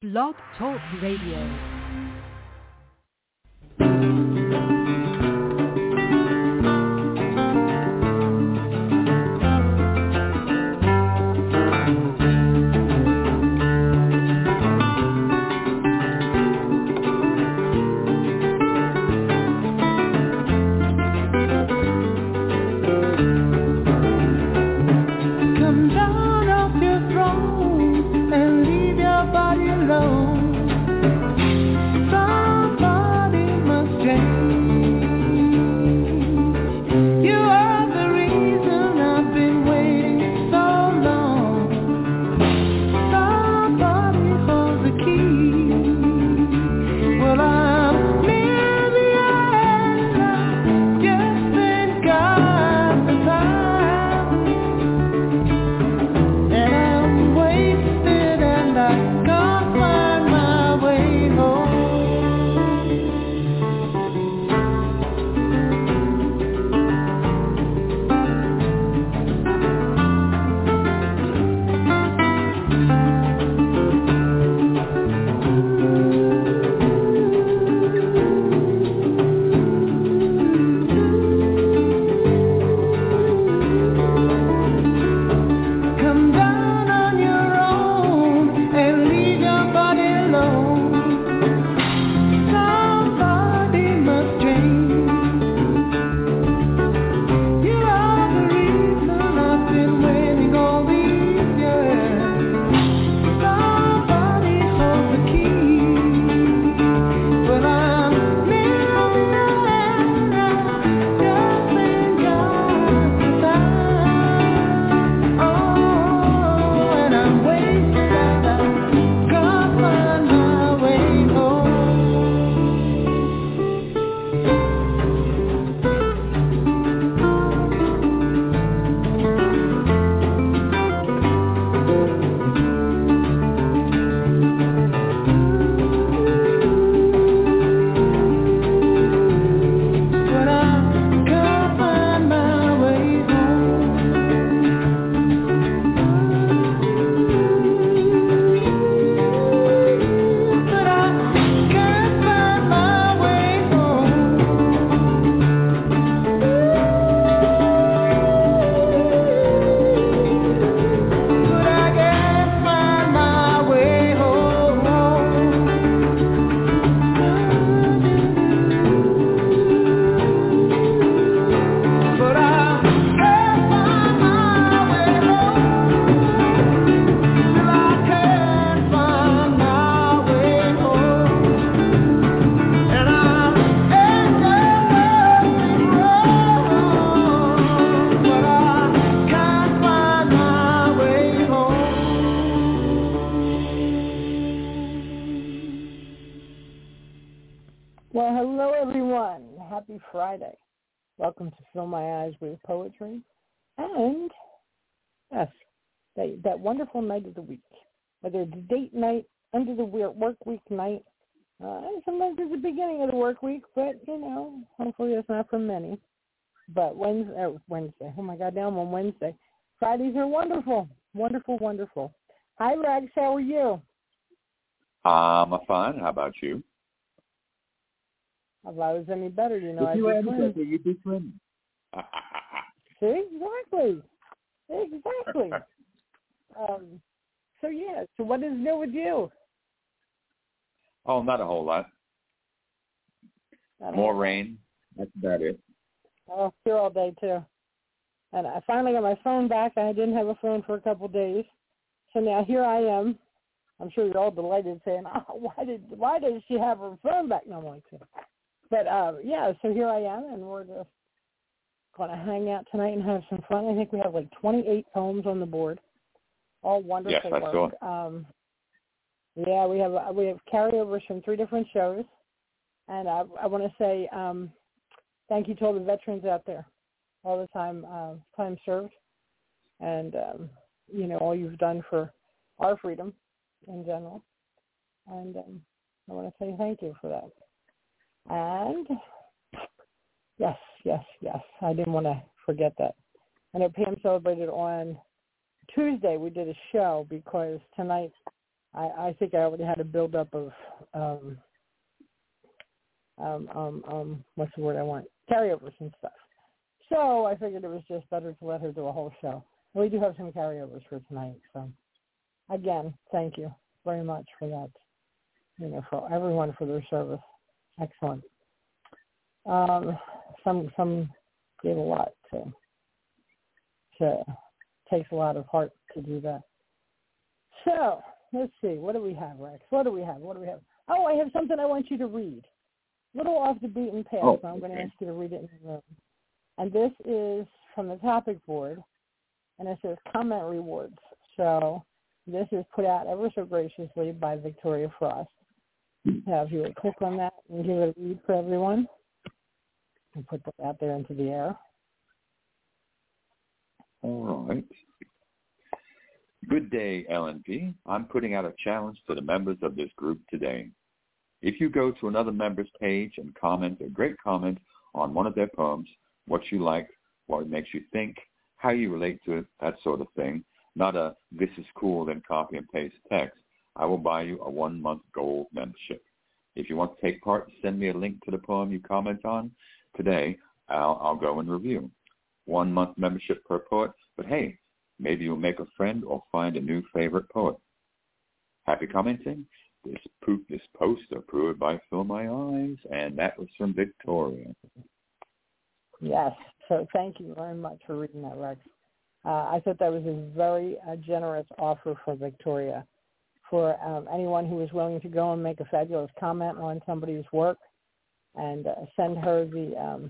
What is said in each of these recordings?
Blog Talk Radio. Friday. Welcome to Fill My Eyes with Poetry. And, yes, that wonderful night of the week. Whether it's date night, under the work week night, and sometimes it's the beginning of the work week, but, hopefully it's not for many. But Wednesday. Oh, my God, now I'm on Wednesday. Fridays are wonderful. Wonderful, wonderful. Hi, Rex. How are you? I'm fine. How about you? If I was any better, I'd be twins. You'd be twins. See? Exactly. So what is new with you? Oh, not a whole lot. More rain. That's about it. Oh, here all day, too. And I finally got my phone back. I didn't have a phone for a couple of days. So now here I am. I'm sure you're all delighted saying, oh, why did she have her phone back? No, I'm like, but, so here I am, and we're just going to hang out tonight and have some fun. I think we have like 28 poems on the board, all wonderful work. Yes, I saw. We have carryovers from 3 different shows, and I want to say thank you to all the veterans out there, all the time served, and, all you've done for our freedom in general, and I want to say thank you for that. And yes, I didn't want to forget that. I know Pam celebrated on Tuesday. We did a show because tonight I think I already had a buildup of what's the word I want? Carryovers and stuff. So I figured it was just better to let her do a whole show. And we do have some carryovers for tonight. So again, thank you very much for that. For everyone for their service. Excellent. Some gave a lot to takes a lot of heart to do that. So let's see. What do we have, Rex? What do we have? Oh, I have something I want you to read. A little off the beaten path, so I'm going to ask you to read it in the room. And this is from the topic board, and it says comment rewards. So this is put out ever so graciously by Victoria Frost. If you would click on that and give it a read for everyone, and put that out there into the air. All right. Good day, LNP. I'm putting out a challenge to the members of this group today. If you go to another member's page and comment a great comment on one of their poems, what you like, what it makes you think, how you relate to it, that sort of thing, not a this is cool, then copy and paste text, I will buy you a 1-month gold membership. If you want to take part, send me a link to the poem you comment on. Today, I'll go and review. 1-month membership per poet, but hey, maybe you'll make a friend or find a new favorite poet. Happy commenting? This post approved by Fill My Eyes, and that was from Victoria. Yes, so thank you very much for reading that, Rex. I thought that was a very generous offer for Victoria. For anyone who is willing to go and make a fabulous comment on somebody's work and send her the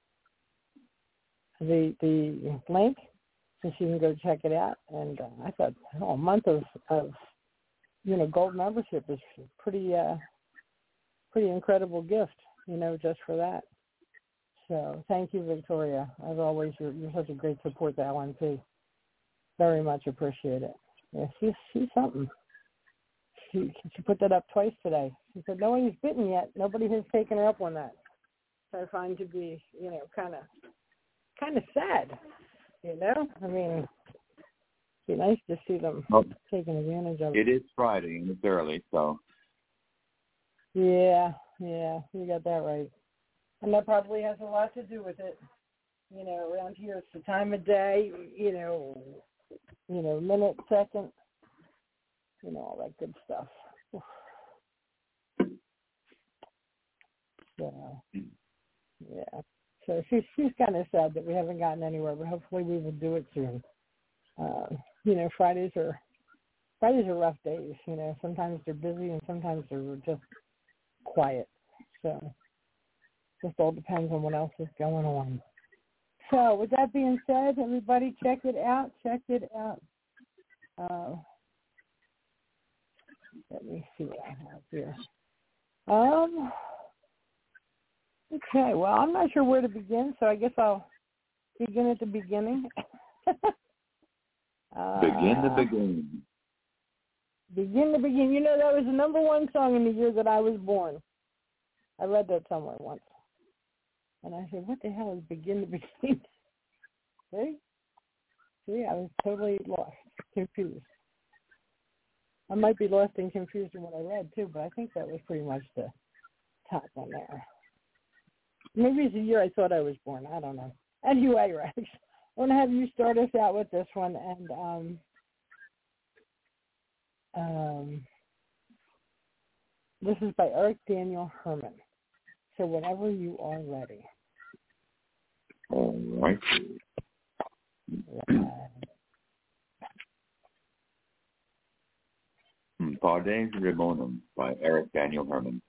link so she can go check it out. And I thought a month of gold membership is pretty incredible gift, just for that. So thank you, Victoria. As always, you're such a great support to LNP. Very much appreciate it. Yeah, she's something. She put that up twice today. She said nobody's bitten yet. Nobody has taken her up on that. So I find to be, kind of sad. I mean, it'd be nice to see them taking advantage of it. It is Friday and it's early, so. Yeah, you got that right. And that probably has a lot to do with it. Around here it's the time of day, minute, second, all that good stuff. So, yeah. So she's kind of sad that we haven't gotten anywhere, but hopefully we will do it soon. Fridays are rough days. Sometimes they're busy and sometimes they're just quiet. So just all depends on what else is going on. So with that being said, everybody check it out. Let me see what I have here. Okay, well, I'm not sure where to begin, so I guess I'll begin at the beginning. Begin the beginning. Begin the beginning. That was the number one song in the year that I was born. I read that somewhere once. And I said, what the hell is Begin the Beginning? See, I was totally lost, confused. I might be lost and confused in what I read, too, but I think that was pretty much the top one there. Maybe it's the year I thought I was born. I don't know. Anyway, Rex, I want to have you start us out with this one. And this is by Eric Daniel Herman. So whenever you are ready. All right. Pardes Rimonum by Eric Daniel Herman.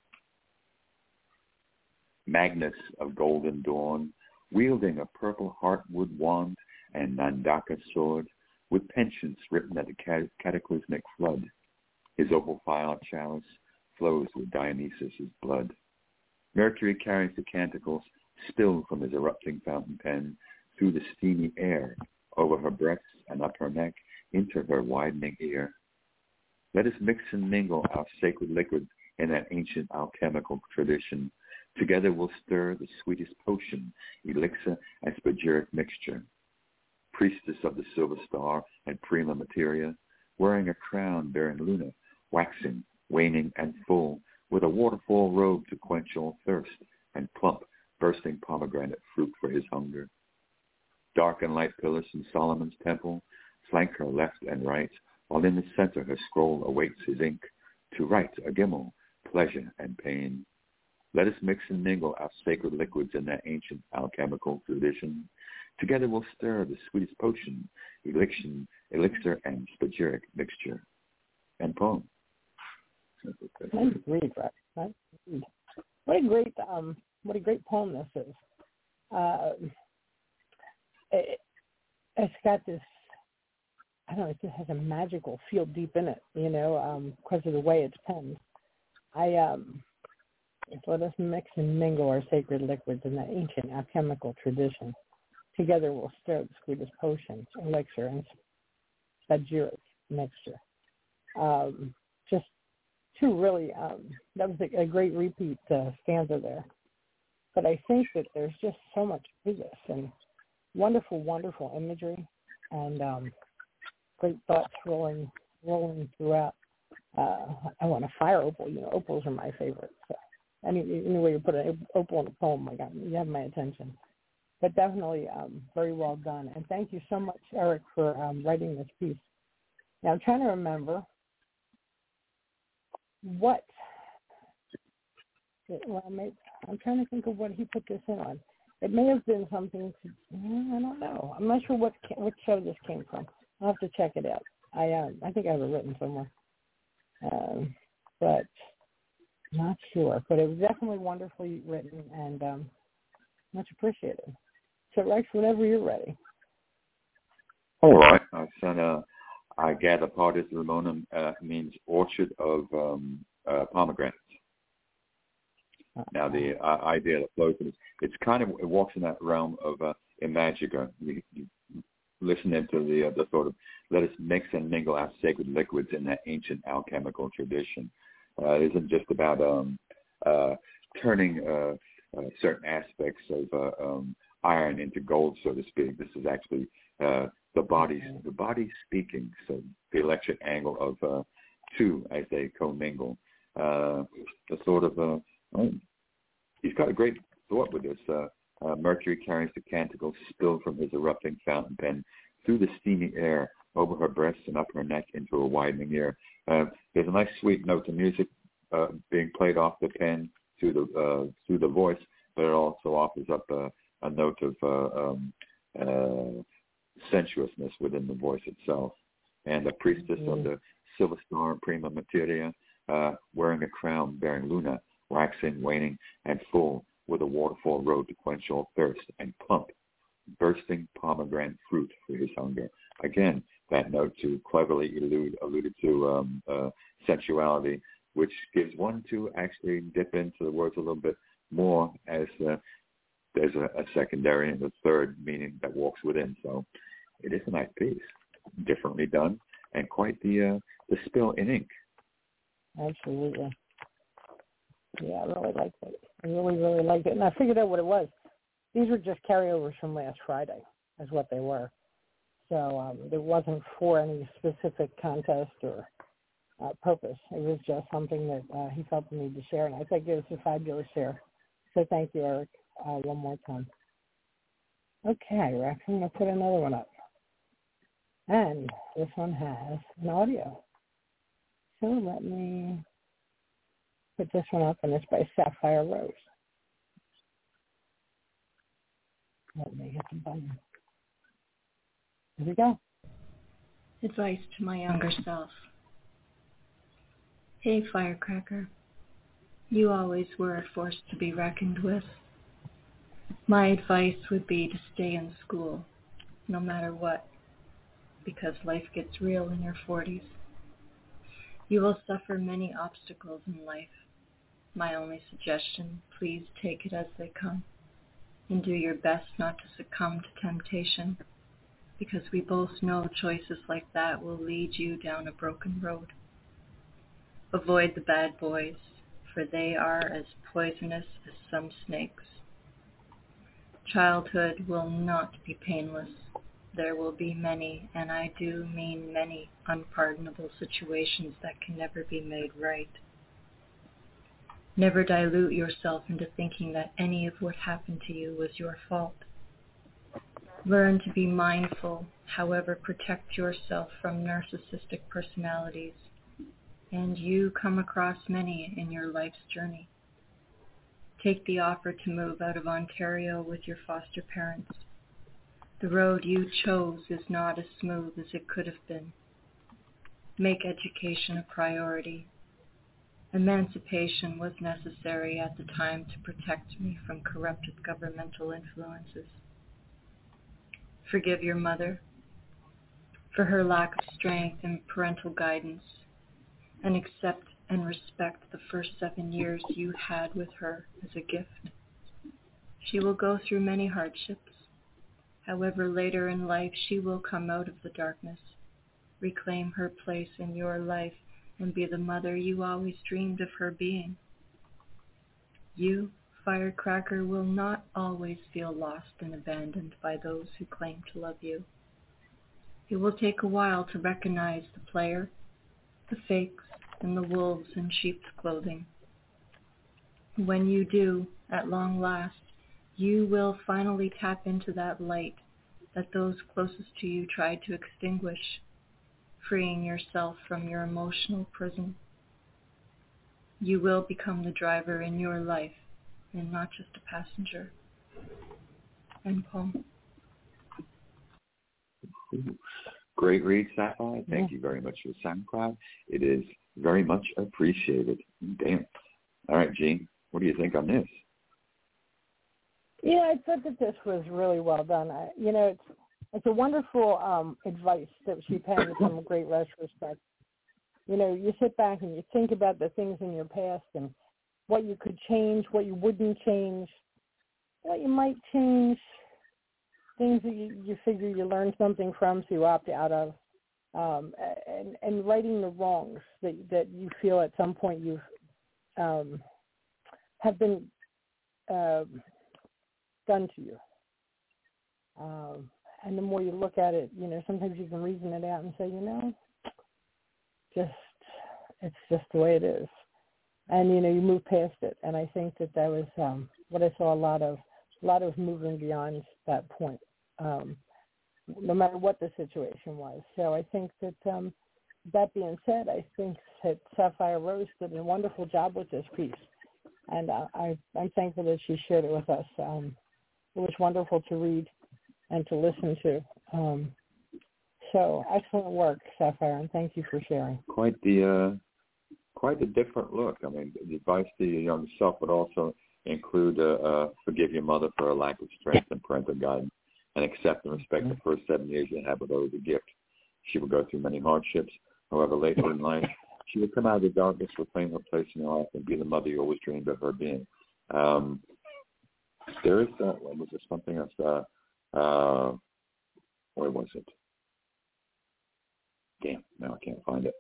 Magnus of golden dawn, wielding a purple heartwood wand and Nandaka sword, with penchants written at a cataclysmic flood. His opal-filed chalice flows with Dionysus' blood. Mercury carries the canticles spilled from his erupting fountain pen through the steamy air, over her breasts and up her neck, into her widening ear. Let us mix and mingle our sacred liquid in that ancient alchemical tradition. Together we'll stir the sweetest potion, elixir and spagyric mixture. Priestess of the silver star and prima materia, wearing a crown bearing Luna waxing, waning, and full, with a waterfall robe to quench all thirst, and plump, bursting pomegranate fruit for his hunger. Dark and light pillars in Solomon's temple flank her left and right, while in the center her scroll awaits his ink, to write a gimel, pleasure and pain. Let us mix and mingle our sacred liquids in that ancient alchemical tradition. Together we'll stir the sweetest potion, elixir and spagyric mixture. And poem. Nice read, right? What a great poem this is. It's got this, I don't know, it just has a magical feel deep in it, because of the way it's penned. Let us mix and mingle our sacred liquids in that ancient alchemical tradition. Together we'll stir the sweetest potion, elixir, and spagyric mixture. Just two really, that was a great repeat stanza there. But I think that there's just so much to this, and wonderful, wonderful imagery, and great thoughts rolling throughout. I want a fire opal. Opals are my favorite. So any way you put an opal in a poem, my God, you have my attention. But definitely very well done. And thank you so much, Eric, for writing this piece. Now, I'm trying to remember I'm trying to think of what he put this in on. It may have been something I don't know. I'm not sure what show this came from. I'll have to check it out. I think I have it written somewhere. But not sure. But it was definitely wonderfully written and much appreciated. So, Rex, whenever you're ready. All right. I gather Pardes Limonum means orchard of pomegranates. Now, the idea that flows in it walks in that realm of Imagica. You listen into the sort of, let us mix and mingle our sacred liquids in that ancient alchemical tradition. It isn't just about turning certain aspects of iron into gold, so to speak. This is actually the body speaking. So the electric angle of two as they commingle. The sort of he's got a great thought with this. Mercury carries the canticle spilled from his erupting fountain pen through the steamy air over her breasts and up her neck into a widening ear. There's a nice sweet note of music being played off the pen through the voice, but it also offers up a note of sensuousness within the voice itself. And the priestess of the silver star prima materia, wearing a crown bearing Luna, waxing, waning, and full, with a waterfall road to quench all thirst, and plump, bursting pomegranate fruit for his hunger. Again, that note to cleverly alluded to sensuality, which gives one to actually dip into the words a little bit more, as there's a secondary and a third meaning that walks within. So it is a nice piece, differently done, and quite the spill in ink. Absolutely. Yeah, I really liked it. I really, really liked it. And I figured out what it was. These were just carryovers from last Friday, is what they were. So it wasn't for any specific contest or purpose. It was just something that he felt the need to share. And I think it was a fabulous share. So thank you, Eric, one more time. Okay, Rex, I'm going to put another one up. And this one has an audio. So let me put this one up, and it's by Sapphire Rose. Let me hit the button. Here we go. Advice to my younger self. Hey, firecracker. You always were a force to be reckoned with. My advice would be to stay in school, no matter what, because life gets real in your 40s. You will suffer many obstacles in life. My only suggestion, please take it as they come, and do your best not to succumb to temptation, because we both know choices like that will lead you down a broken road. Avoid the bad boys, for they are as poisonous as some snakes. Childhood will not be painless. there will be many, and I do mean many, unpardonable situations that can never be made right. Never dilute yourself into thinking that any of what happened to you was your fault. Learn to be mindful, however, protect yourself from narcissistic personalities, and you come across many in your life's journey. Take the offer to move out of Ontario with your foster parents. The road you chose is not as smooth as it could have been. Make education a priority. Emancipation was necessary at the time to protect me from corrupted governmental influences. Forgive your mother for her lack of strength and parental guidance, and accept and respect the first 7 years you had with her as a gift. She will go through many hardships. However, later in life, she will come out of the darkness, reclaim her place in your life, and be the mother you always dreamed of her being. You, Firecracker, will not always feel lost and abandoned by those who claim to love you. It will take a while to recognize the player, the fakes, and the wolves in sheep's clothing. When you do, at long last, you will finally tap into that light that those closest to you tried to extinguish, freeing yourself from your emotional prison. You will become the driver in your life and not just a passenger. End poem. Great read, Sapphire. Thank you very much for the SoundCloud. It is very much appreciated. Damn. All right, Jean, what do you think on this? Yeah, I thought that this was really well done. It's a wonderful advice that she penned with some great retrospect. You sit back and you think about the things in your past and what you could change, what you wouldn't change, what you might change, things that you figure you learned something from, so you opt out of, and righting the wrongs that you feel at some point you've have been done to you. And the more you look at it, sometimes you can reason it out and say, it's just the way it is. And, you move past it. And I think that was what I saw a lot of moving beyond that point, no matter what the situation was. So I think that, that being said, I think that Sapphire Rose did a wonderful job with this piece. And I'm thankful that she shared it with us. It was wonderful to read and to listen to. So excellent work, Sapphire, and thank you for sharing. Quite a different look. I mean, the advice to your younger self would also include forgive your mother for her lack of strength and parental guidance, and accept and respect the first 7 years you had with her as a gift. She would go through many hardships. However, later in life, she would come out of the darkness, reclaim her place in your life, and be the mother you always dreamed of her being. There is was there something else? Where was it? Damn, now I can't find it.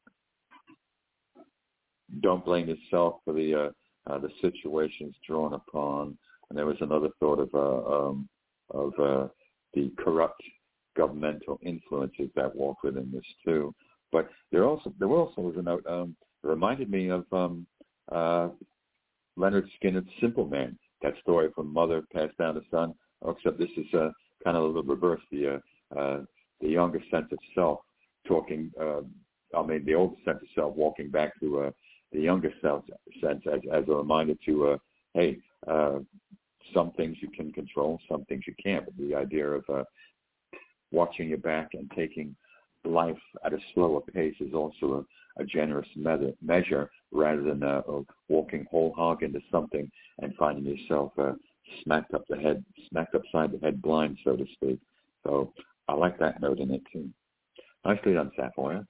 Don't blame yourself for the situations drawn upon. And there was another thought of the corrupt governmental influences that walk within this too. But there also was a note that reminded me of Leonard Skinner's Simple Man. That story from mother passed down to son, except this is kind of a little reverse. The younger sense of self talking. The older sense of self walking back to the younger self sense as a reminder to, hey, some things you can control, some things you can't. But the idea of watching your back and taking life at a slower pace is also a generous measure rather than walking whole hog into something and finding yourself smacked upside the head blind, so to speak. So I like that note in it too. Nicely done, Sapphire.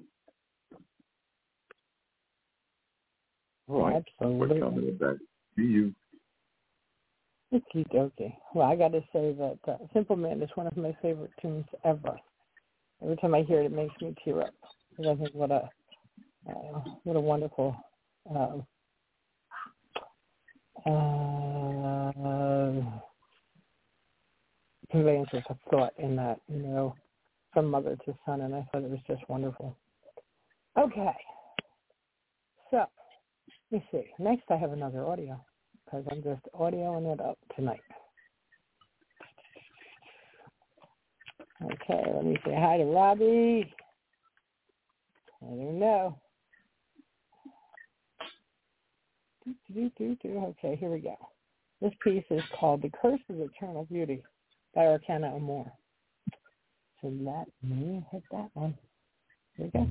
All right. Absolutely. We're coming back to you. Okay. Well, I got to say that Simple Man is one of my favorite tunes ever. Every time I hear it, it makes me tear up. Because I think what a wonderful conveyance of thought in that, from mother to son, and I thought it was just wonderful. Okay. So, let me see. Next I have another audio, because I'm just audioing it up tonight. Okay, let me say hi to Robbie. I don't know. Okay, here we go. This piece is called The Curse of Eternal Beauty by Arcana Amor. So let me hit that one. Here we go.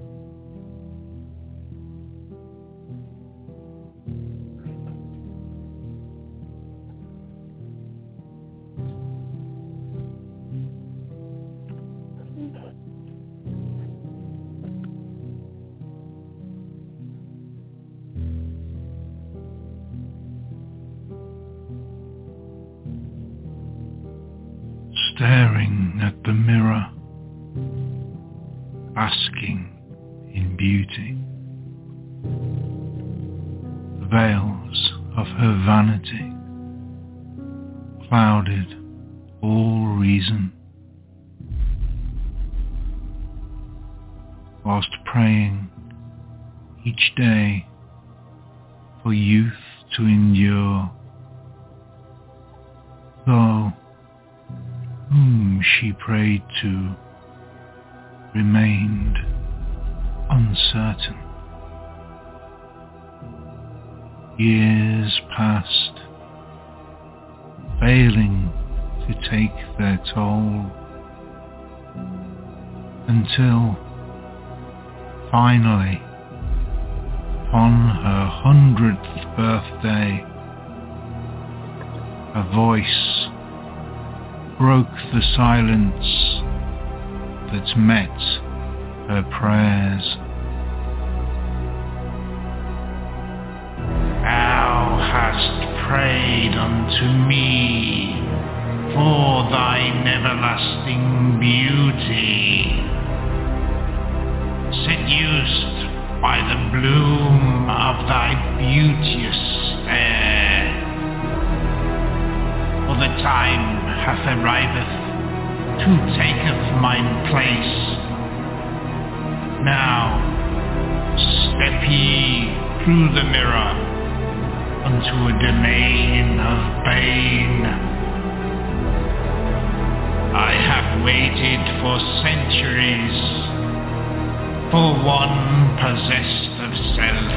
Staring at the mirror, basking in beauty. The veils of her vanity clouded all reason, whilst praying each day for youth to endure, though whom she prayed to remained uncertain. Years passed, failing to take their toll, until finally, on her 100th birthday, a voice broke the silence that met her prayers. Thou hast prayed unto me for thine everlasting beauty, seduced by the bloom of thy beauteous air. For the time hath arriveth to taketh mine place. Now step ye through the mirror unto a domain of bane. I have waited for centuries for one possessed of self,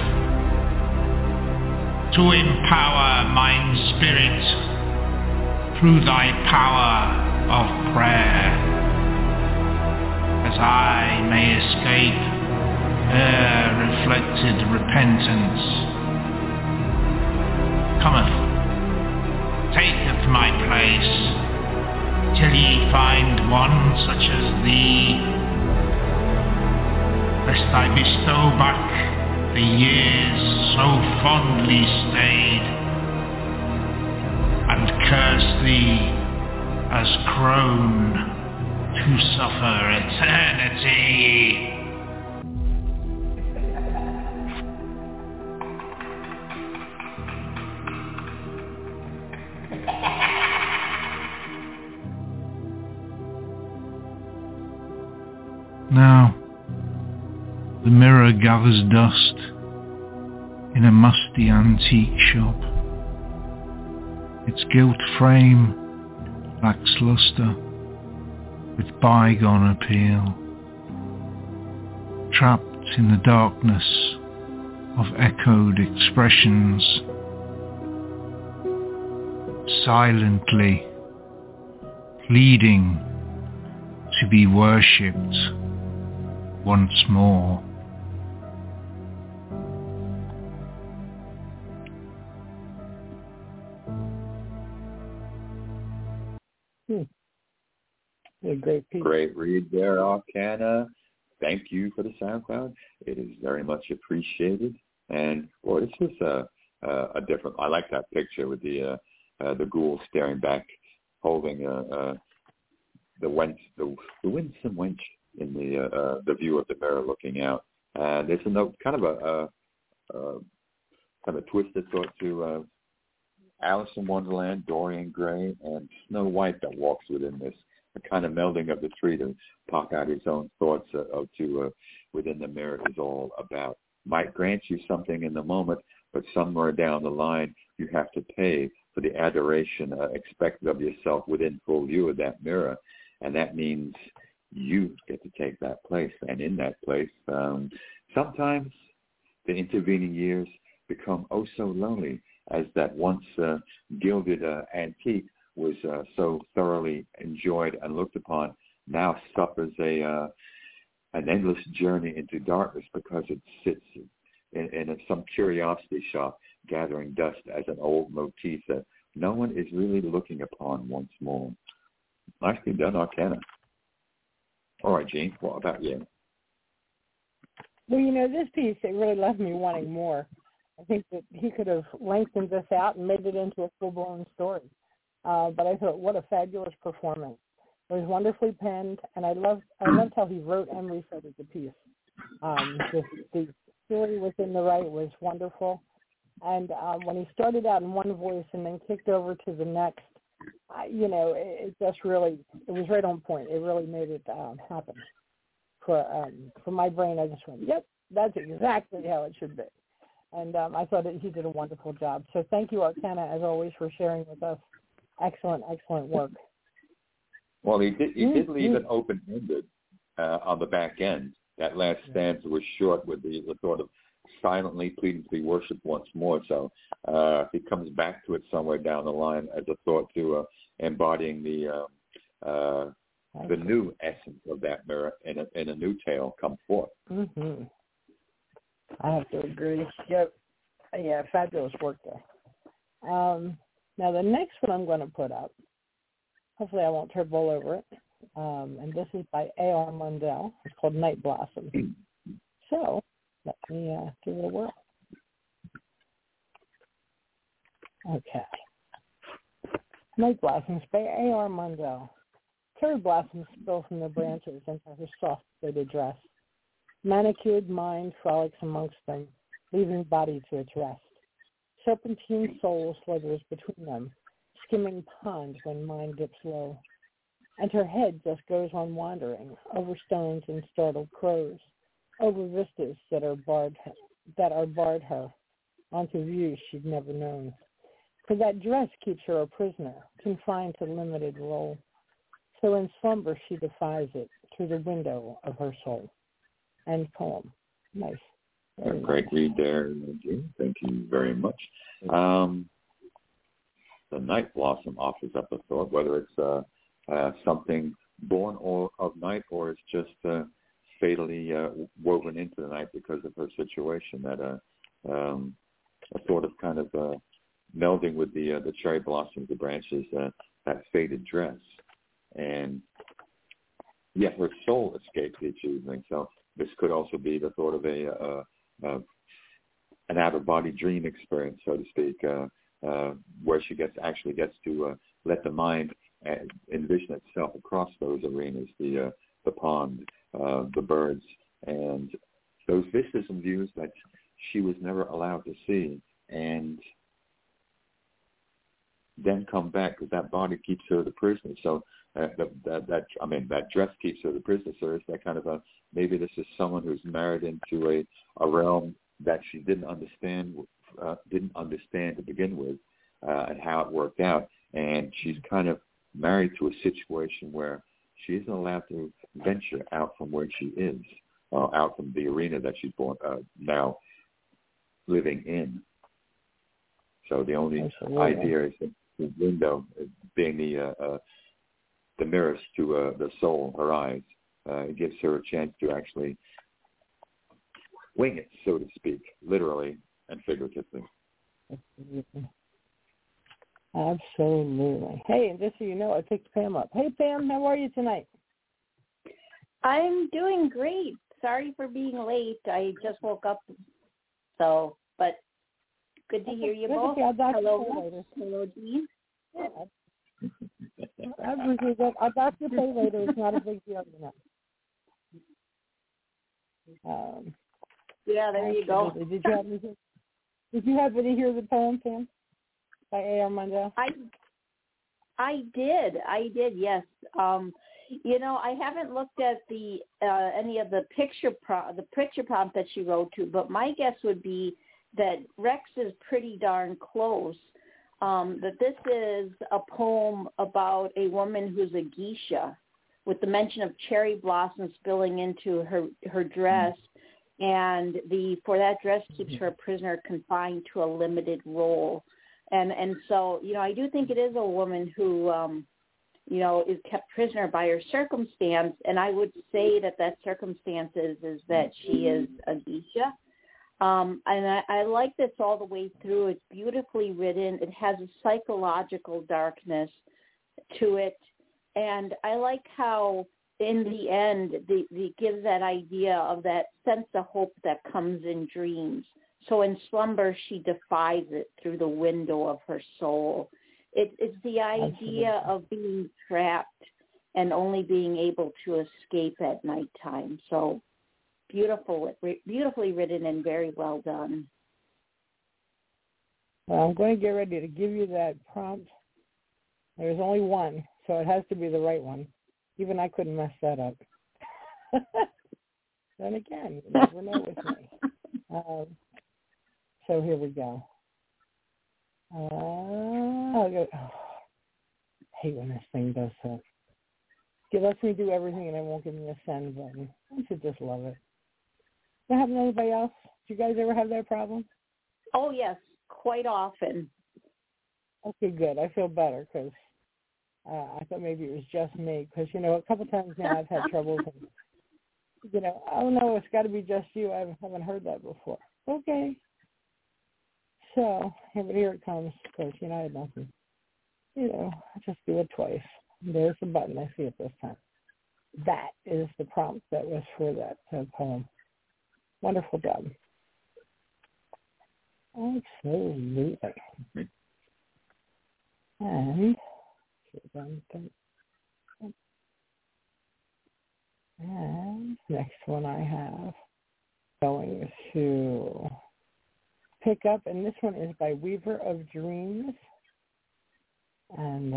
to empower mine spirit through thy power of prayer, as I may escape her reflected repentance. Cometh, taketh my place, till ye find one such as thee, lest I bestow back the years so fondly stayed, and curse thee as crone to suffer eternity. Now, the mirror gathers dust in a musty antique shop. Its gilt frame lacks lustre with bygone appeal, trapped in the darkness of echoed expressions, silently pleading to be worshipped once more. A great piece. Great read there, Arcana. Thank you for the SoundCloud. It is very much appreciated. And boy, this is a different. I like that picture with the ghoul staring back, holding the winsome wench in the view of the mirror, looking out. There's a note, kind of a twisted thought to Alice in Wonderland, Dorian Gray, and Snow White that walks within this, a kind of melding of the three to pop out his own thoughts within the mirror is all about. Might grant you something in the moment, but somewhere down the line you have to pay for the adoration expected of yourself within full view of that mirror, and that means you get to take that place. And in that place, sometimes the intervening years become oh so lonely, as that once gilded antique was so thoroughly enjoyed and looked upon, now suffers an endless journey into darkness because it sits in some curiosity shop gathering dust as an old motif that no one is really looking upon once more. Nicely done, Arcana. All right, Jean, what about you? Well, this piece, it really left me wanting more. I think that he could have lengthened this out and made it into a full-blown story. But I thought, what a fabulous performance. It was wonderfully penned, and I loved how he wrote and recited the piece. The story within the right was wonderful. And when he started out in one voice and then kicked over to the next, it just really, it was right on point. It really made it happen. For my brain, I just went, yep, that's exactly how it should be. And I thought that he did a wonderful job. So thank you, Arcana, as always, for sharing with us. Excellent, excellent work. Well, he did leave it open-ended on the back end. That last stanza was short with the thought of silently pleading to be worshipped once more. So if he comes back to it somewhere down the line as a thought to embodying the new essence of that mirror in a new tale come forth. Mm-hmm. I have to agree. Yep. Yeah, fabulous work there. Now, the next one I'm going to put up, hopefully I won't trip all over it, and this is by A.R. Mundell. It's called Night Blossom. So let me give it a whirl. Okay. Night Blossoms by A.R. Mundell. Cherry blossoms spill from the branches into her soft faded dress. Manicured mind frolics amongst them, leaving body to its rest. Serpentine soul slithers between them, skimming pond when mind dips low. And her head just goes on wandering, over stones and startled crows, over vistas that are barred her, onto views she'd never known. For that dress keeps her a prisoner, confined to limited role. So in slumber she defies it, through the window of her soul. End poem. Nice. A great read there, Jean. Thank you very much. The Night Blossom offers up a thought, whether it's something born of night or it's just fatally woven into the night because of her situation, that a sort of kind of melding with the cherry blossoms, the branches, that faded dress. And yet her soul escaped the achievement. So this could also be the thought of an out-of-body dream experience, so to speak, where she actually gets to let the mind envision itself across those arenas, the pond, the birds, and those vistas and views that she was never allowed to see, and then come back, because that body keeps her the prisoner. So that dress keeps her the prisoner. So it's that kind of maybe this is someone who's married into a realm that she didn't understand to begin with, and how it worked out. And she's kind of married to a situation where she isn't allowed to venture out from where she is, out from the arena that she's born now living in. So the only idea is the window being the mirrors to the soul, her eyes. It gives her a chance to actually wing it, so to speak, literally and figuratively. Absolutely. Hey, just so you know, I picked Pam up. Hey, Pam, how are you tonight? I'm doing great. Sorry for being late. I just woke up, but good to hear you both. Hello, Jean. Yeah. I'll back you pay later. It's not a big deal, Yeah, there you go. Did you happen to hear the poem, Pam? by A.R. Mundell? I did, yes. I haven't looked at the any of the picture prompt that she wrote to, but my guess would be that Rex is pretty darn close. That this is a poem about a woman who's a geisha, with the mention of cherry blossoms spilling into her dress, and for that dress keeps her a prisoner confined to a limited role. And so, I do think it is a woman who, is kept prisoner by her circumstance. And I would say that circumstance is that she is a geisha. And I like this all the way through. It's beautifully written. It has a psychological darkness to it. And I like how, in the end, they give that idea of that sense of hope that comes in dreams. So in slumber, she defies it through the window of her soul. It's the idea of being trapped and only being able to escape at nighttime. So beautifully written and very well done. Well, I'm going to get ready to give you that prompt. There's only one, so it has to be the right one. Even I couldn't mess that up. Then again, you never know with me. So here we go. I hate when this thing does that. It lets me do everything and it won't give me a send button. I should just love it. Does that happen to anybody else? Do you guys ever have that problem? Oh, yes, quite often. Okay, good. I feel better because I thought maybe it was just me because, a couple times now I've had troubles. And, oh, no, it's got to be just you. I haven't heard that before. Okay. So, here it comes, because, I had nothing. I just do it twice. There's the button. I see it this time. That is the prompt that was for that poem. Wonderful job. Absolutely. And next one I have going to pick up, and this one is by Weaver of Dreams, and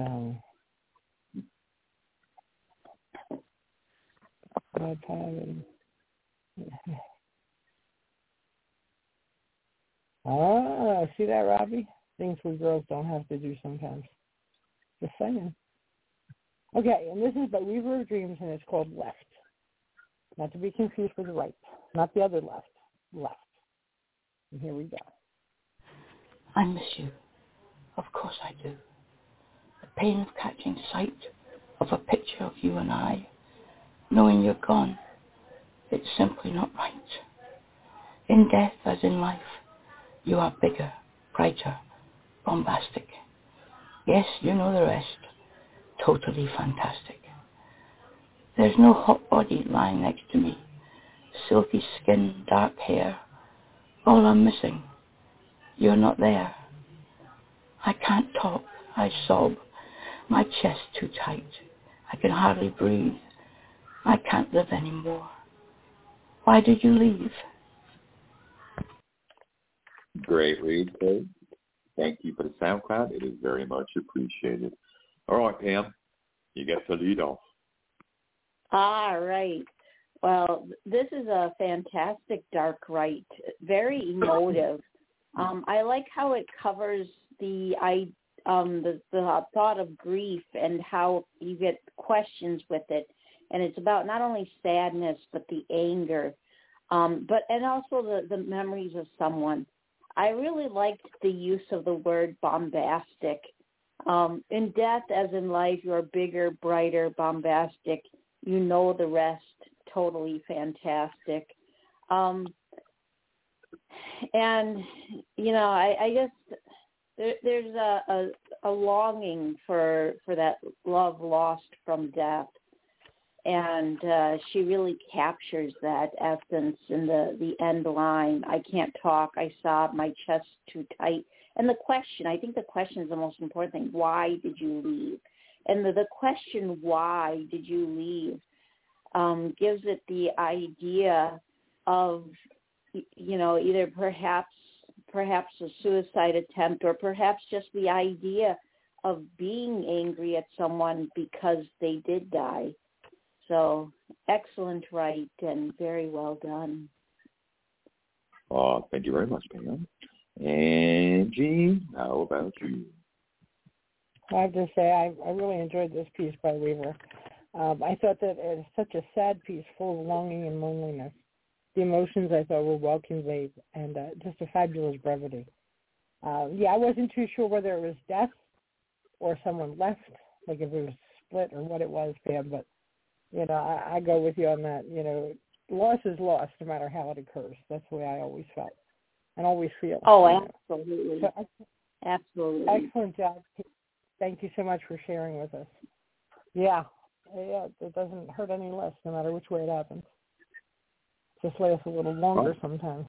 see that, Robbie? Things we girls don't have to do sometimes. Just saying. Okay, and this is by Weaver of Dreams, and it's called Left. Not to be confused with right. Not the other left. Left. And here we go. I miss you. Of course I do. The pain of catching sight of a picture of you and I, knowing you're gone, it's simply not right. In death as in life, you are bigger, brighter, bombastic. Yes, you know the rest. Totally fantastic. There's no hot body lying next to me. Silky skin, dark hair. All I'm missing. You're not there. I can't talk. I sob. My chest too tight. I can hardly breathe. I can't live anymore. Why did you leave? Great read, Kate. Thank you for the SoundCloud. It is very much appreciated. All right, Pam, you get to lead off. All right. Well, this is a fantastic dark right, very emotive. I like how it covers the thought of grief and how you get questions with it, and it's about not only sadness but the anger, and also the memories of someone. I really liked the use of the word bombastic. In death, as in life, you're bigger, brighter, bombastic. You know the rest. Totally fantastic. And, I guess there's a longing for that love lost from death. And she really captures that essence in the end line. I can't talk. I sob. My chest too tight. And the question, I think the question is the most important thing. Why did you leave? And the question, why did you leave, gives it the idea of, either perhaps perhaps a suicide attempt, or perhaps just the idea of being angry at someone because they did die. So excellent write and very well done. Oh, thank you very much, Pam. And Jean, how about you? I have to say I really enjoyed this piece by Weaver. I thought that it's such a sad piece full of longing and loneliness. The emotions I thought were well conveyed, and just a fabulous brevity. I wasn't too sure whether it was death or someone left, like if it was split or what it was, Pam, but, I go with you on that. Loss is loss no matter how it occurs. That's the way I always felt and always feel. Oh, absolutely. So, absolutely. Excellent job. Thank you so much for sharing with us. Yeah, it doesn't hurt any less no matter which way it happens. Just lasts a little longer sometimes.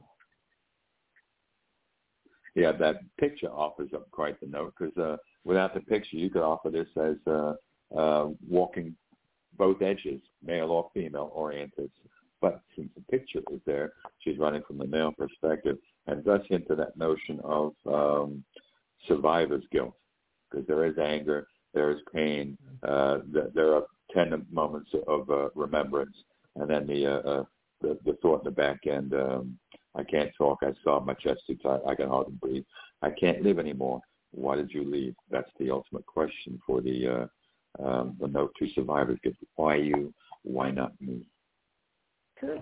Yeah, that picture offers up quite the note, because without the picture, you could offer this as walking both edges, male or female oriented. But since the picture is there, she's running from the male perspective, and thus into that notion of survivor's guilt, because there is anger, there is pain, there are tender moments of remembrance, and then the thought in the back end, I can't talk, I saw my chest too tight, I can hardly breathe, I can't live anymore. Why did you leave? That's the ultimate question for the note to survivors. Why you? Why not me? Good.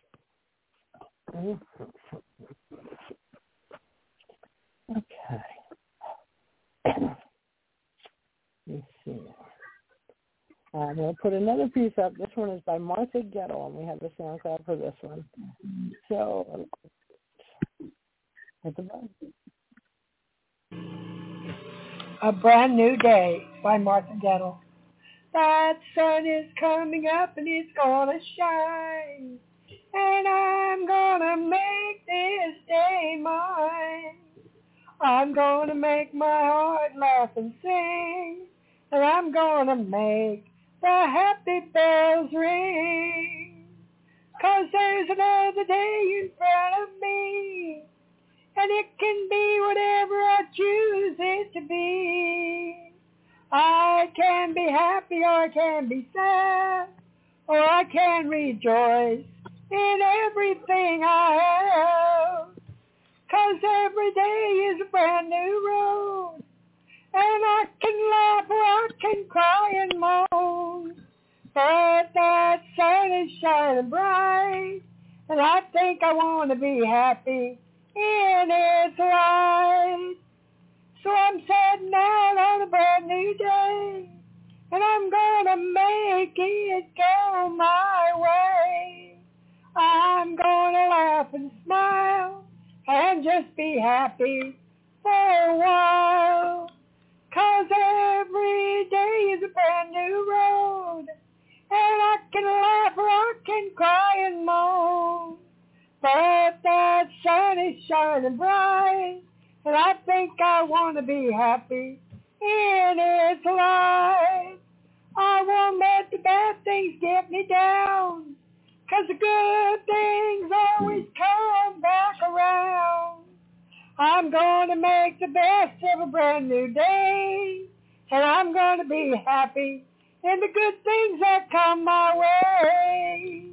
Okay. Let's see. I'm going to put another piece up. This one is by Martha Gettle, and we have the SoundCloud for this one. So, at the bottom. A Brand New Day by Martha Gettle. That sun is coming up and it's gonna shine, and I'm gonna make this day mine. I'm gonna make my heart laugh and sing, and I'm gonna make the happy bells ring. 'Cause there's another day in front of me, and it can be whatever I choose it to be. I can be happy, or I can be sad, or I can rejoice in everything I have. 'Cause every day is a brand new road, and I can laugh or I can cry and moan. But that sun is shining bright, and I think I want to be happy in its light. So I'm setting out on a brand new day, and I'm gonna make it go my way. I'm gonna laugh and smile and just be happy for a while. 'Cause every day is a brand new road, and I can laugh or I can cry and moan. But that sun is shining bright, and I think I want to be happy in its light. I won't let the bad things get me down, 'cause the good things always come back around. I'm going to make the best of a brand new day, and I'm going to be happy in the good things that come my way.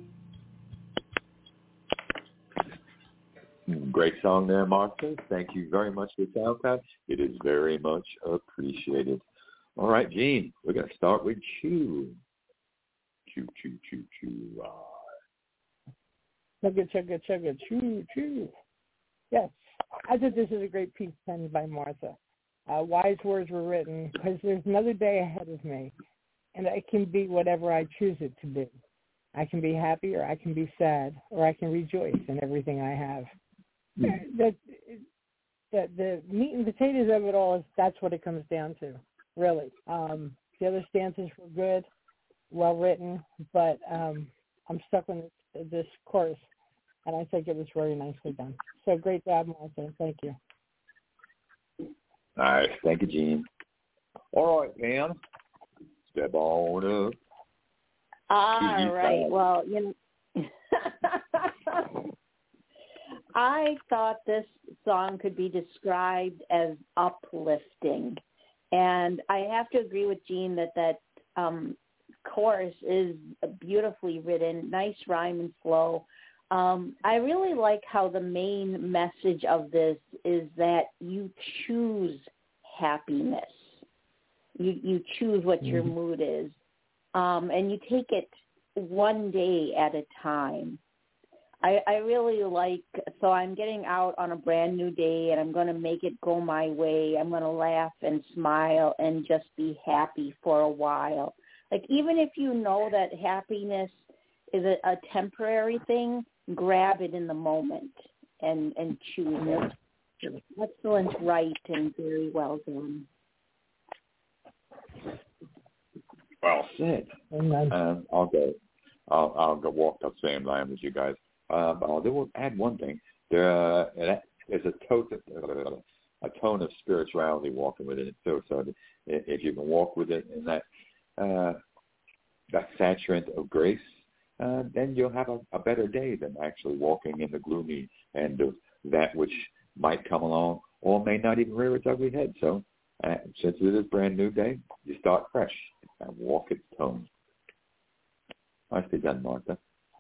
Great song there, Martha. Thank you very much for the SoundCloud. It is very much appreciated. All right, Jean, we're going to start with Chew. Chew, chew, chew, chew. Chugga, chugga, chugga, chew, chew. Yes, I think this is a great piece penned by Martha. Wise words were written, because there's another day ahead of me, and it can be whatever I choose it to be. I can be happy, or I can be sad, or I can rejoice in everything I have. The meat and potatoes of it all that's what it comes down to, really. The other stanzas were good, well written, but I'm stuck on this chorus, and I think it was very nicely done. So great job, Martha. Thank you. All right, thank you, Jean. All right, Pam, step on up. All right. Well, I thought this song could be described as uplifting. And I have to agree with Jean that chorus is beautifully written, nice rhyme and flow. I really like how the main message of this is that you choose happiness. You choose what your mood is, and you take it one day at a time. I really like, so I'm getting out on a brand new day, and I'm going to make it go my way. I'm going to laugh and smile and just be happy for a while. Like, even if you know that happiness is a temporary thing, grab it in the moment and choose it. Excellent, right, and very well done. Well said. I'll go walk the same line with you guys. But I will add one thing. There's a tone of spirituality walking with it too. So if you can walk with it in that saturant of grace, then you'll have a better day than actually walking in the gloomy and that which might come along or may not even rear its ugly head. So since it is a brand new day, you start fresh and walk its tone. Nicely done, Martha.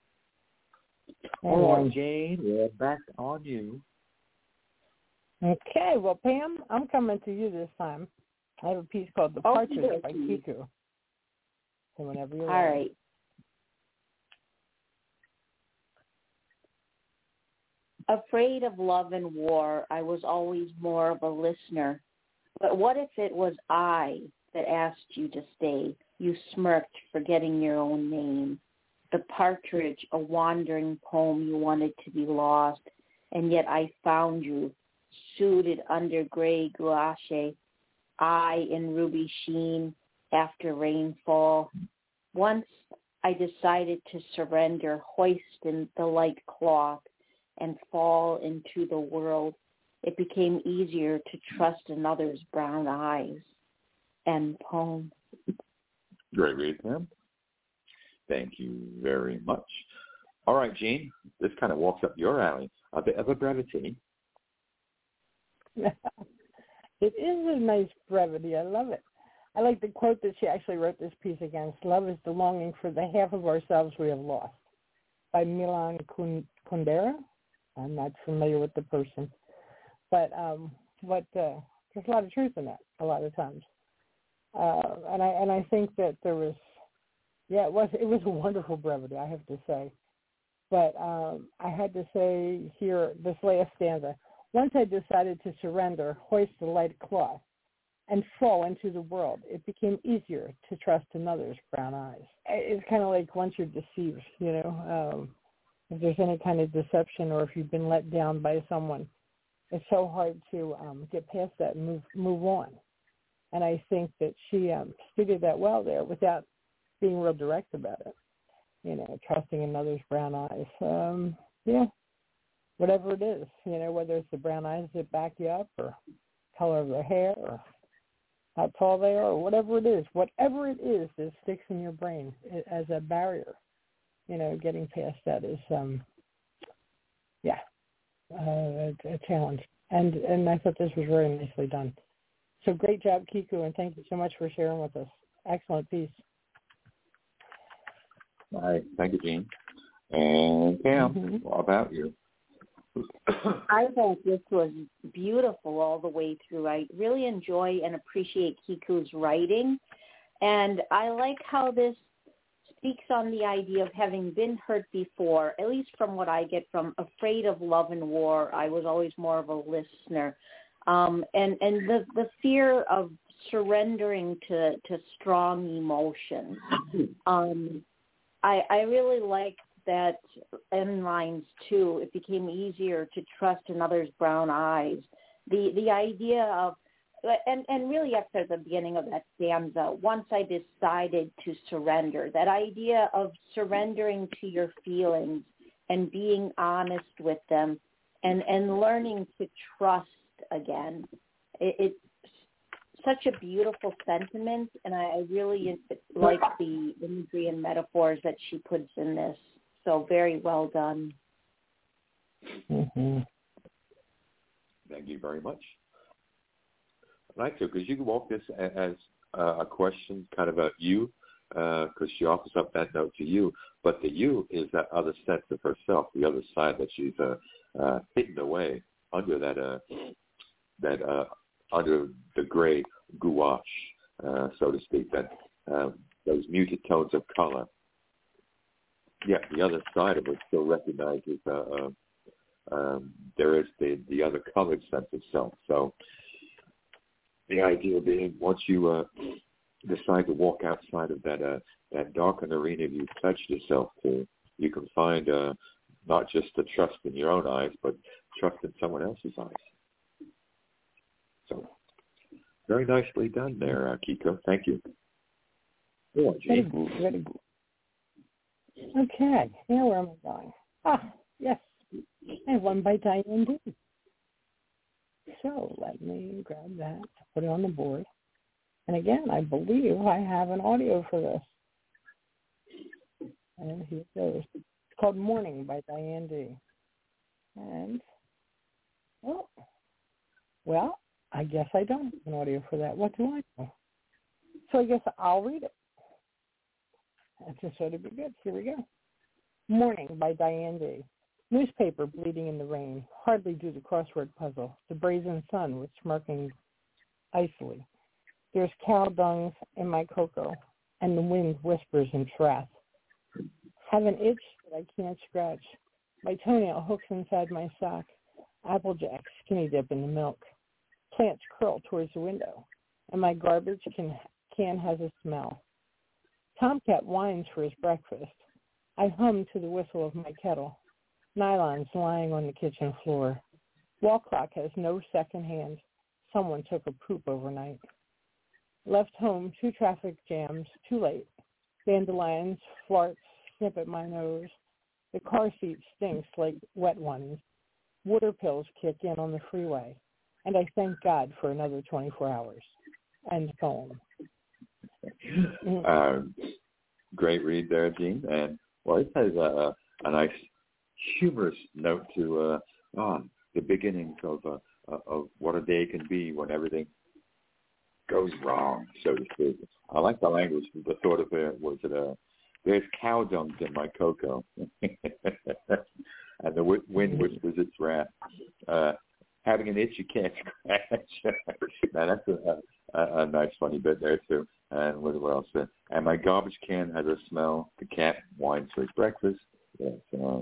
All right, Jane, we're back on you. Okay, well, Pam, I'm coming to you this time. I have a piece called The Partridge by Kiku. So whenever you're ready. All right. Afraid of love and war, I was always more of a listener. But what if it was I that asked you to stay? You smirked, forgetting your own name. The partridge, a wandering poem you wanted to be lost, and yet I found you, suited under gray gouache, I in ruby sheen after rainfall. Once I decided to surrender, hoist in the light cloth, and fall into the world. It became easier to trust another's brown eyes. End poem. Great read, Pam. Thank you very much. All right, Jean, this kind of walks up your alley. A bit of a brevity. It is a nice brevity. I love it. I like the quote that she actually wrote this piece against. Love is the longing for the half of ourselves we have lost. By Milan Kundera. I'm not familiar with the person. But there's a lot of truth in that a lot of times. And I think that there was, it was a wonderful brevity, I have to say. But I had to say here, this last stanza, once I decided to surrender, hoist the light cloth, and fall into the world, it became easier to trust another's brown eyes. It's kind of like once you're deceived, if there's any kind of deception or if you've been let down by someone, it's so hard to get past that and move on. And I think that she stated that well there without being real direct about it, trusting another's brown eyes. Whatever it is, whether it's the brown eyes that back you up or color of their hair or how tall they are or whatever it is that sticks in your brain as a barrier, getting past that is, a challenge. And I thought this was very nicely done. So great job, Kiku, and thank you so much for sharing with us. Excellent piece. All right. Thank you, Jean. And Pam, what about you? I thought this was beautiful all the way through. I really enjoy and appreciate Kiku's writing. And I like how this speaks on the idea of having been hurt before, at least from what I get from Afraid of Love and War. I was always more of a listener. And the fear of surrendering to strong emotions. I really like that in lines too. It became easier to trust another's brown eyes. The idea of, and really after the beginning of that stanza, once I decided to surrender, that idea of surrendering to your feelings and being honest with them and learning to trust again. It's such a beautiful sentiment, and I really like the imagery and metaphors that she puts in this. So very well done. Mm-hmm. Thank you very much. I'd like to, because you can walk this as a question, kind of a you, because she offers up that note to you. But the you is that other sense of herself, the other side that she's hidden away under under the gray gouache, so to speak, that those muted tones of color. Yeah, the other side of it still recognizes there is the other colored sense of self. So the idea being, once you decide to walk outside of that darkened arena you've pledged yourself to, you can find not just the trust in your own eyes, but trust in someone else's eyes. So very nicely done there, Kiko. Thank you. Go on, Jean. Very good. Okay, now where am I going? Yes. I have one by Diane D. So let me grab that, put it on the board. And again, I believe I have an audio for this. And here it goes. It's called Morning by Diane D. And, well, I guess I don't have an audio for that. What do I know? So I guess I'll read it. That just ought to be good. Here we go. Morning by Diane D. Newspaper bleeding in the rain, hardly do the crossword puzzle. The brazen sun was smirking icily. There's cow dung in my cocoa, and the wind whispers in wrath. Have an itch that I can't scratch. My toenail hooks inside my sock. Applejack skinny dip in the milk. Plants curl towards the window, and my garbage can has a smell. Tomcat whines for his breakfast. I hum to the whistle of my kettle. Nylons lying on the kitchen floor. Wall clock has no second hand. Someone took a poop overnight. Left home, 2 traffic jams, too late. Dandelions, flarts, snip at my nose. The car seat stinks like wet ones. Water pills kick in on the freeway. And I thank God for another 24 hours. End poem. Great read there, Jean. And, well, it has a nice humorous note to the beginnings of what a day can be when everything goes wrong, so to speak. I like the language. The thought of it was there's cow dung in my cocoa, and the wind whispers its wrath. Having an itch you can't scratch. Now that's a nice funny bit there too. And what else? And my garbage can has a smell. The cat whines for his breakfast. Yes.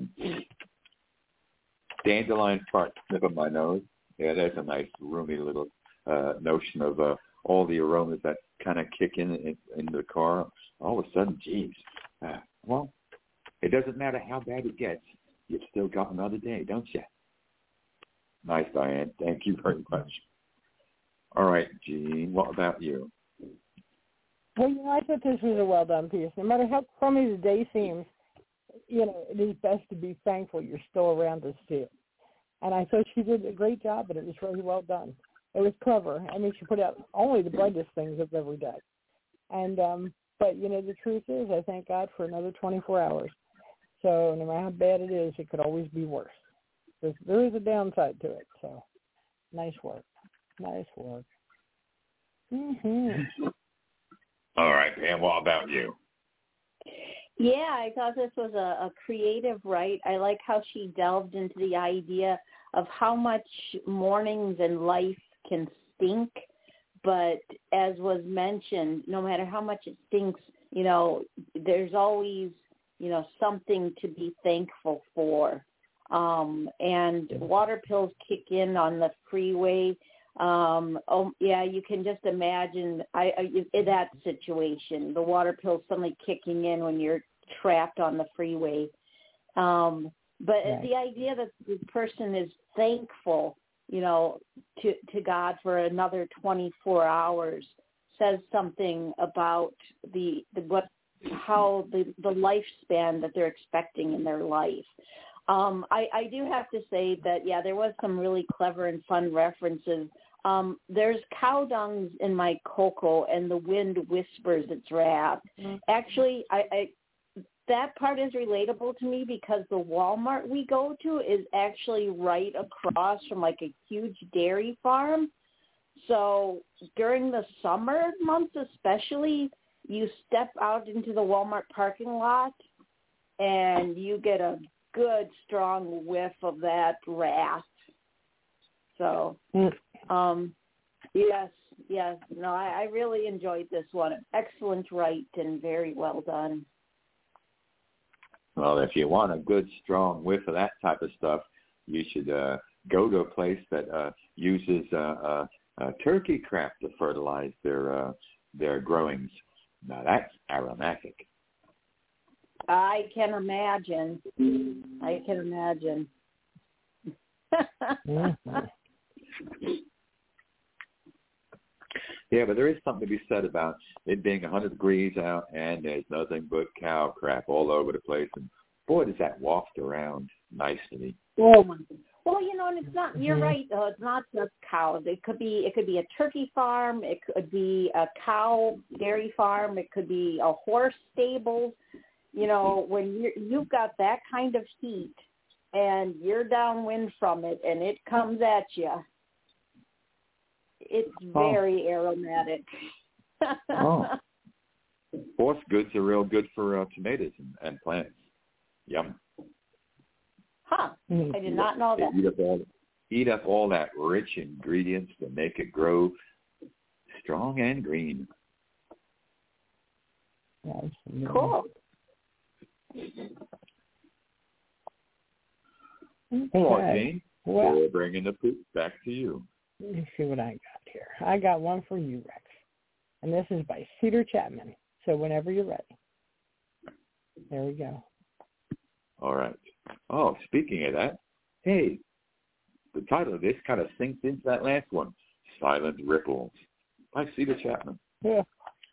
Dandelion fart snip of my nose. Yeah, that's a nice roomy little notion of all the aromas that kind of kick in the car. All of a sudden, geez. Well, it doesn't matter how bad it gets. You've still got another day, don't you? Nice, Diane. Thank you very much. All right, Jean, what about you? Well, I thought this was a well-done piece. No matter how crummy the day seems, it is best to be thankful you're still around to see it. And I thought she did a great job, and it was really well done. It was clever. I mean, she put out only the brightest things of every day. And, but, the truth is, I thank God for another 24 hours. So no matter how bad it is, it could always be worse. There is a downside to it. So nice work. Nice work. Mm-hmm. All right, Pam, what about you? Yeah, I thought this was a creative write. I like how she delved into the idea of how much mornings in life can stink. But as was mentioned, no matter how much it stinks, there's always, something to be thankful for. And water pills kick in on the freeway. You can just imagine that situation, the water pills suddenly kicking in when you're trapped on the freeway. But right. The idea that the person is thankful, to God for another 24 hours says something about how the lifespan that they're expecting in their life. I do have to say that, there was some really clever and fun references. There's cow dung in my cocoa and the wind whispers its wrath. Mm-hmm. Actually, that part is relatable to me because the Walmart we go to is actually right across from like a huge dairy farm. So during the summer months especially, you step out into the Walmart parking lot and you get a good strong whiff of that wrath. So, yes. No, I really enjoyed this one. Excellent write and very well done. Well, if you want a good, strong whiff of that type of stuff, you should go to a place that uses turkey crap to fertilize their growings. Now, that's aromatic. I can imagine. Yeah, but there is something to be said about it being 100 degrees out and there's nothing but cow crap all over the place. And boy, does that waft around nicely. Oh my God. Well, and it's not. You're right. It's not just cows. It could be a turkey farm. It could be a cow dairy farm. It could be a horse stable. When you've got that kind of heat and you're downwind from it and it comes at you, it's very aromatic. Horse goods are real good for tomatoes and plants. Yum. Huh. I did not know that. Eat up all that rich ingredients to make it grow strong and green. Cool. All right, Jane. Well, we're bringing the poop back to you. Let me see what I got here. I got one for you, Rex. And this is by Cedar Chapman. So whenever you're ready. There we go. All right. Oh, speaking of that, hey, the title of this kind of sinks into that last one, Silent Ripples, by Cedar Chapman. Yeah.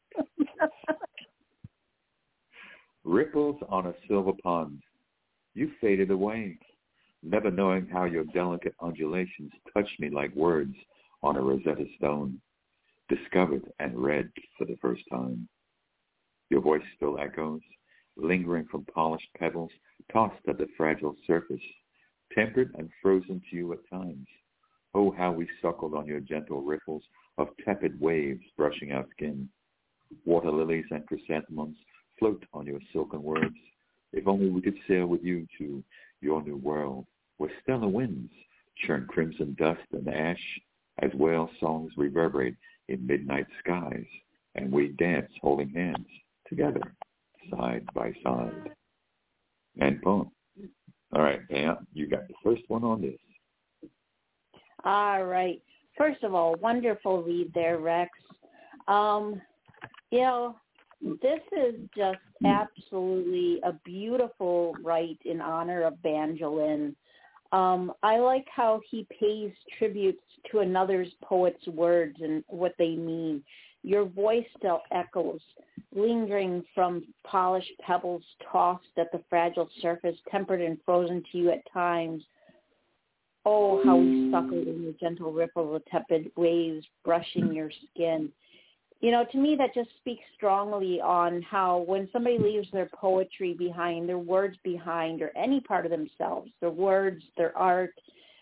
Ripples on a silver pond. You faded away, never knowing how your delicate undulations touched me like words on a Rosetta Stone, discovered and read for the first time. Your voice still echoes, lingering from polished pebbles tossed at the fragile surface, tempered and frozen to you at times. Oh, how we suckled on your gentle ripples of tepid waves brushing our skin. Water lilies and chrysanthemums float on your silken words. If only we could sail with you to your new world, where stellar winds churn crimson dust and ash as whale songs reverberate in midnight skies, and we dance holding hands together, side by side. And poem. All right, Pam, you got the first one on this. All right. First of all, wonderful read there, Rex. This is just absolutely a beautiful write in honor of Banjolin. I like how he pays tributes to another's poet's words and what they mean. Your voice still echoes, lingering from polished pebbles tossed at the fragile surface, tempered and frozen to you at times. Oh, how we suckled in the gentle ripple of tepid waves brushing your skin. To me that just speaks strongly on how when somebody leaves their poetry behind, their words behind, or any part of themselves, their words, their art,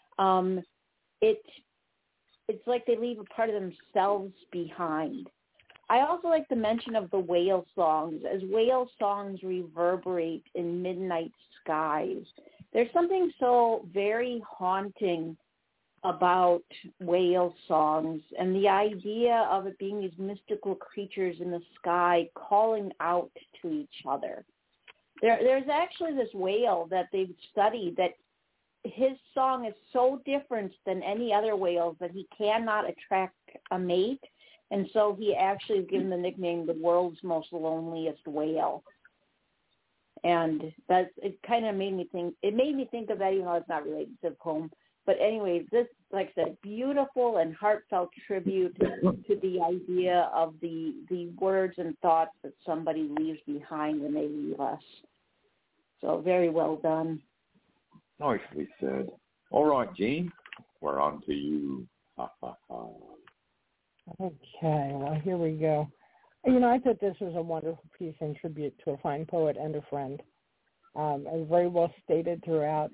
it's like they leave a part of themselves behind. I also like the mention of the whale songs. As whale songs reverberate in midnight skies, there's something so very haunting about whale songs and the idea of it being these mystical creatures in the sky calling out to each other. There's actually this whale that they've studied that his song is so different than any other whales that he cannot attract a mate, and so he actually is given the nickname the world's most loneliest whale. And it kind of made me think of that, even though it's not related to the poem. But anyway, this, like I said, beautiful and heartfelt tribute to the idea of the words and thoughts that somebody leaves behind when they leave us. So very well done. Nicely said. All right, Gene, we're on to you. Ha, ha, ha. Okay, well, here we go. I thought this was a wonderful piece in tribute to a fine poet and a friend. And very well stated throughout.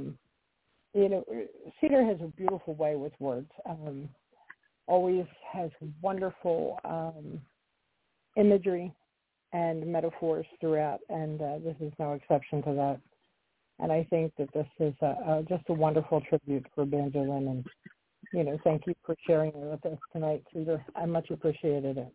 Cedar has a beautiful way with words. Always has wonderful imagery and metaphors throughout, and this is no exception to that. And I think that this is just a wonderful tribute for Banjo and thank you for sharing it with us tonight, Cedar. I much appreciated it.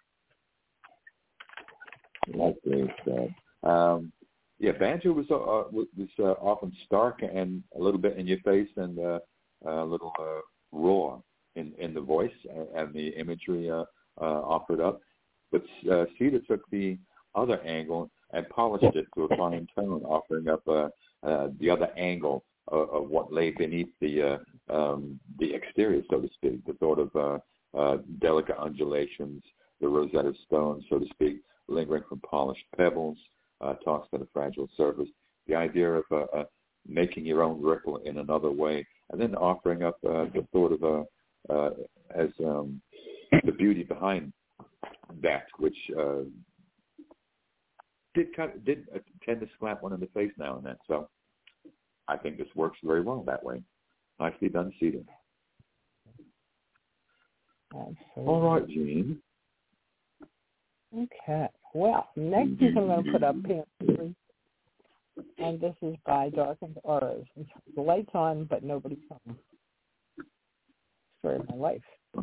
That's very sad. Banjo was often stark and a little bit in your face and a little raw in the voice and the imagery offered up. But Cedar took the other angle and polished it to a fine tone, offering up the other angle of what lay beneath the exterior, so to speak, the sort of delicate undulations, the Rosetta Stone, so to speak, lingering from polished pebbles, talks to the fragile surface, the idea of making your own ripple in another way, and then offering up the sort of as the beauty behind that, which did tend to slap one in the face now and then. So I think this works very well that way. Nicely done, Cedar. All right, Jean. Okay. Well, next piece I'm going to put up, Pam, and this is by Darkened Auras. The light's on, but nobody's home. Story of my life.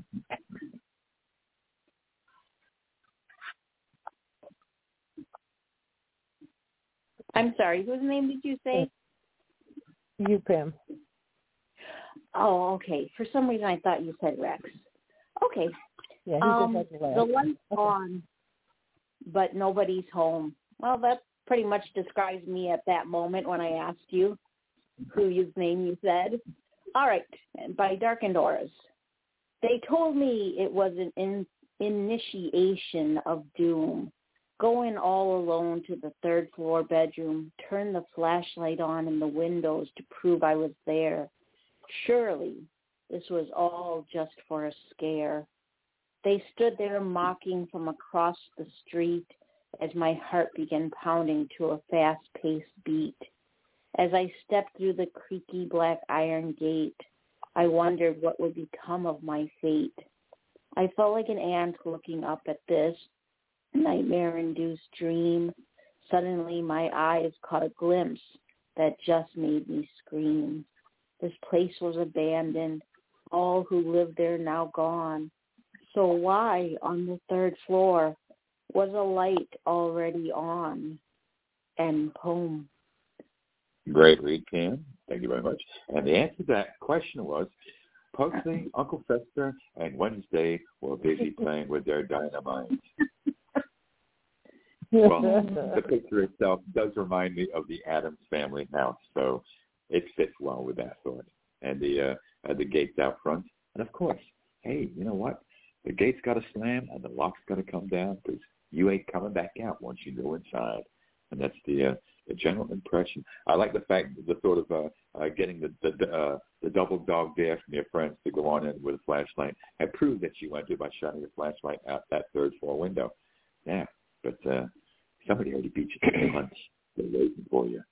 I'm sorry, whose name did you say? You, Pam. Oh, okay. For some reason I thought you said Rex. Okay. Yeah, the light's on, but nobody's home. Well, that pretty much describes me at that moment when I asked you whose name you said. All right, by Darkened Auras. They told me it was an initiation of doom. Going all alone to the third floor bedroom, turn the flashlight on in the windows to prove I was there. Surely this was all just for a scare. They stood there mocking from across the street as my heart began pounding to a fast-paced beat. As I stepped through the creaky black iron gate, I wondered what would become of my fate. I felt like an ant looking up at this nightmare-induced dream. Suddenly my eyes caught a glimpse that just made me scream. This place was abandoned, all who lived there now gone. So why, on the third floor, was a light already on? End poem. Great read, Pam. Thank you very much. And the answer to that question was, Pugsley, Uncle Fester, and Wednesday were busy playing with their dynamite. Well, the picture itself does remind me of the Addams Family house, so it fits well with that thought. And the gates out front. And, of course, hey, you know what? The gate's got to slam and the lock's got to come down because you ain't coming back out once you go inside. And that's the general impression. I like the fact that the sort of getting the double dog dare from your friends to go on in with a flashlight and prove that you went to by shining your flashlight out that third floor window. Yeah, but somebody already beat you to lunch. They're waiting for you.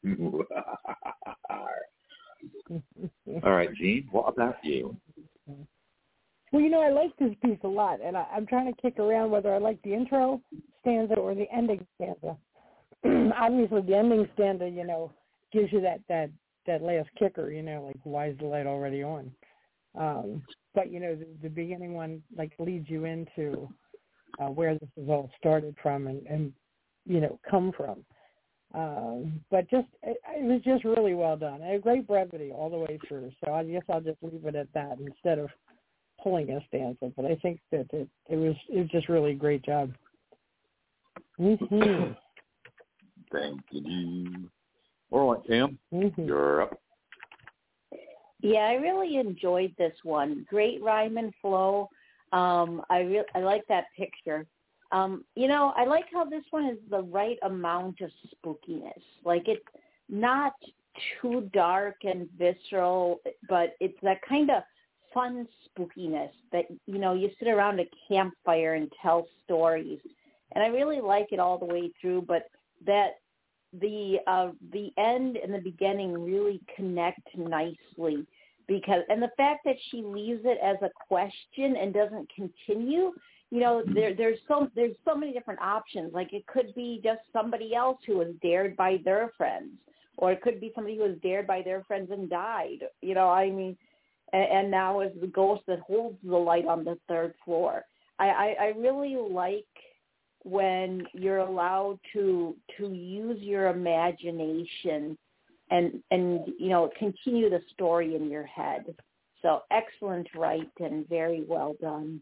All right, Jean, what about you? Well, I like this piece a lot, and I'm trying to kick around whether I like the intro stanza or the ending stanza. Obviously, the ending stanza, gives you that last kicker, like, why is the light already on? But, the beginning one, like, leads you into where this is all started from and come from. But it was just really well done. And a great brevity all the way through. So I guess I'll just leave it at that instead of pulling a stanza. But I think that it was just really a great job. Mm-hmm. Thank you. All right, Tim, you're up. Yeah, I really enjoyed this one. Great rhyme and flow. I like that picture. I like how this one is the right amount of spookiness. Like, it's not too dark and visceral, but it's that kind of fun spookiness that, you know, you sit around a campfire and tell stories. And I really like it all the way through, but that the end and the beginning really connect nicely, because, and the fact that she leaves it as a question and doesn't continue, you know, there's so many different options. Like, it could be just somebody else who was dared by their friends, or it could be somebody who was dared by their friends and died. You know, I mean, and now is the ghost that holds the light on the third floor. I really like when you're allowed to use your imagination and you know, continue the story in your head. So excellent write and very well done.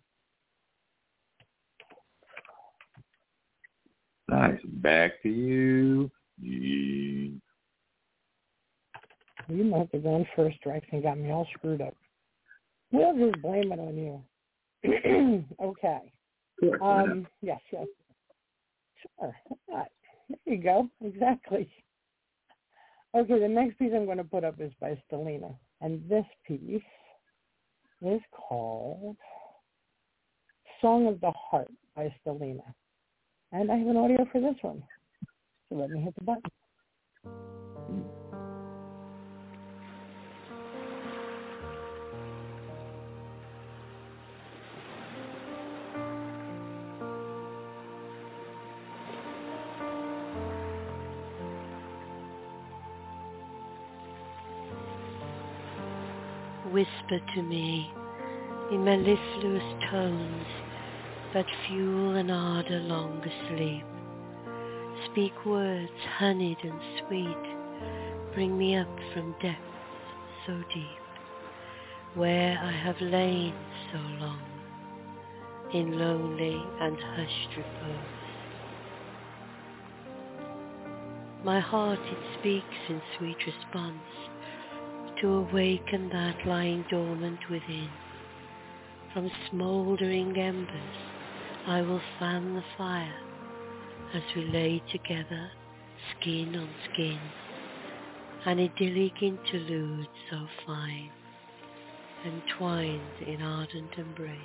Nice. Back to you. Gene. You must have gone first, Rex, and got me all screwed up. We'll just blame it on you. Okay. Yes. Sure. There you go. Exactly. Okay, the next piece I'm going to put up is by Stelina. And this piece is called Song of the Heart by Stelina. And I have an audio for this one. So let me hit the button. Whisper to me in mellifluous tones that fuel an ardor long asleep. Speak words honeyed and sweet, bring me up from depths so deep, where I have lain so long, in lonely and hushed repose. My heart it speaks in sweet response, to awaken that lying dormant within. From smouldering embers I will fan the fire, as we lay together, skin on skin, an idyllic interlude so fine, entwined in ardent embrace.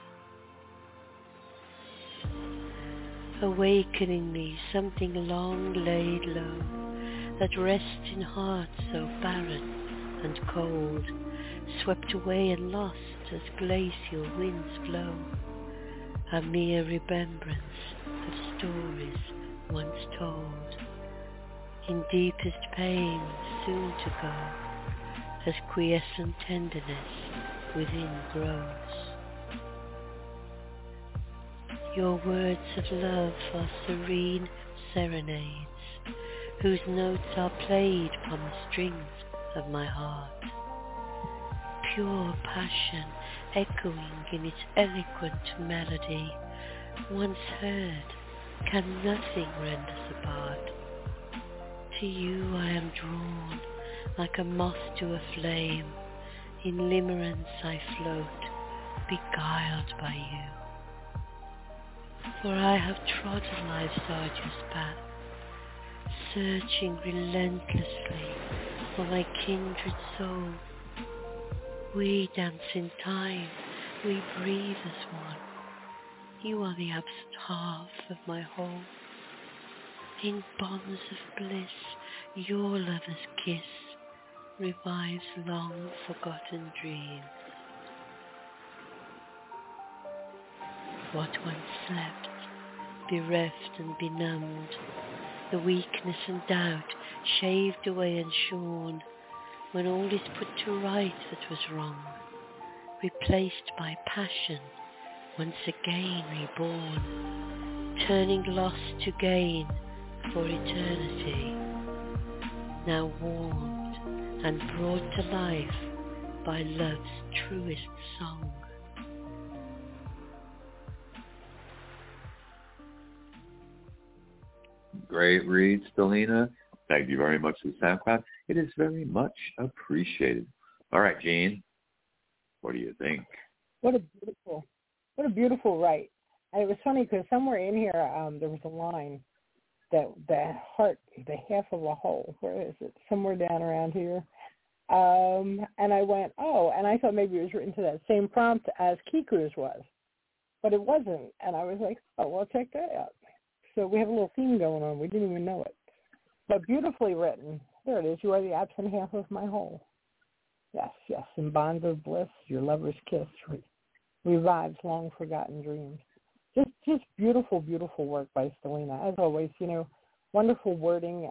Awakening me something long laid low, that rests in hearts so barren and cold, swept away and lost as glacial winds blow, a mere remembrance of stories once told, in deepest pain soon to go, as quiescent tenderness within grows. Your words of love are serene serenades, whose notes are played upon the strings of my heart. Pure passion echoing in its eloquent melody, once heard, can nothing rend us apart. To you I am drawn like a moth to a flame, in limerence I float, beguiled by you. For I have trodden life's arduous path, searching relentlessly for my kindred soul. We dance in time, we breathe as one. You are the absent half of my whole. In bonds of bliss, your lover's kiss revives long forgotten dreams. What once slept, bereft and benumbed, the weakness and doubt shaved away and shorn, when all is put to right that was wrong, replaced by passion, once again reborn, turning loss to gain for eternity, now warmed and brought to life by love's truest song. Great read, Stelina. Thank you very much for the SoundCloud. It is very much appreciated. All right, Gene, what do you think? What a beautiful write. And it was funny because somewhere in here there was a line that the heart, the half of a whole. Where is it? Somewhere down around here. And I went, oh, and I thought maybe it was written to that same prompt as Kiku's was, but it wasn't. And I was like, oh, well, check that out. So we have a little theme going on. We didn't even know it. But beautifully written. There it is. You are the absent half of my whole. Yes, yes. In bonds of bliss, your lover's kiss revives long forgotten dreams. Just beautiful, beautiful work by Stelina. As always, wonderful wording,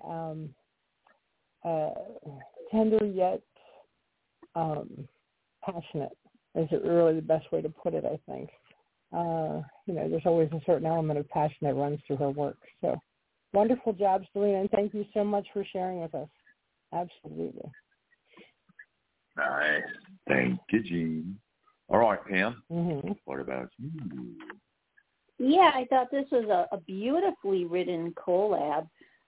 tender yet passionate is really the best way to put it, I think. There's always a certain element of passion that runs through her work. So wonderful job, Stelina, and thank you so much for sharing with us. Absolutely. Nice. Thank you, Jean. All right, Pam. Mm-hmm. What about you? Yeah, I thought this was a beautifully written collab.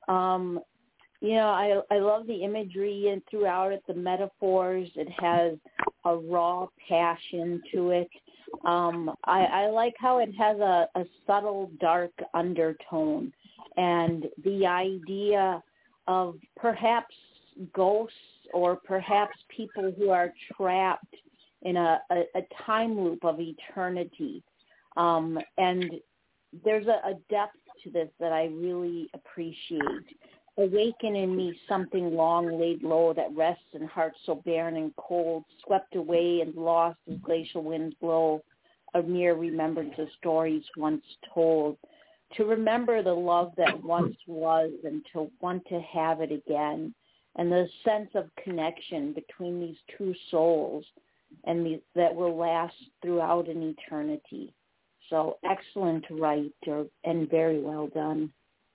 I love the imagery and throughout it, the metaphors. It has a raw passion to it. I like how it has a subtle, dark undertone, and the idea of perhaps ghosts or perhaps people who are trapped in a time loop of eternity. And there's a depth to this that I really appreciate. Awaken in me something long laid low that rests in hearts so barren and cold, swept away and lost as glacial winds blow, a mere remembrance of stories once told. To remember the love that once was and to want to have it again, and the sense of connection between these two souls and that will last throughout an eternity. So excellent writer and very well done.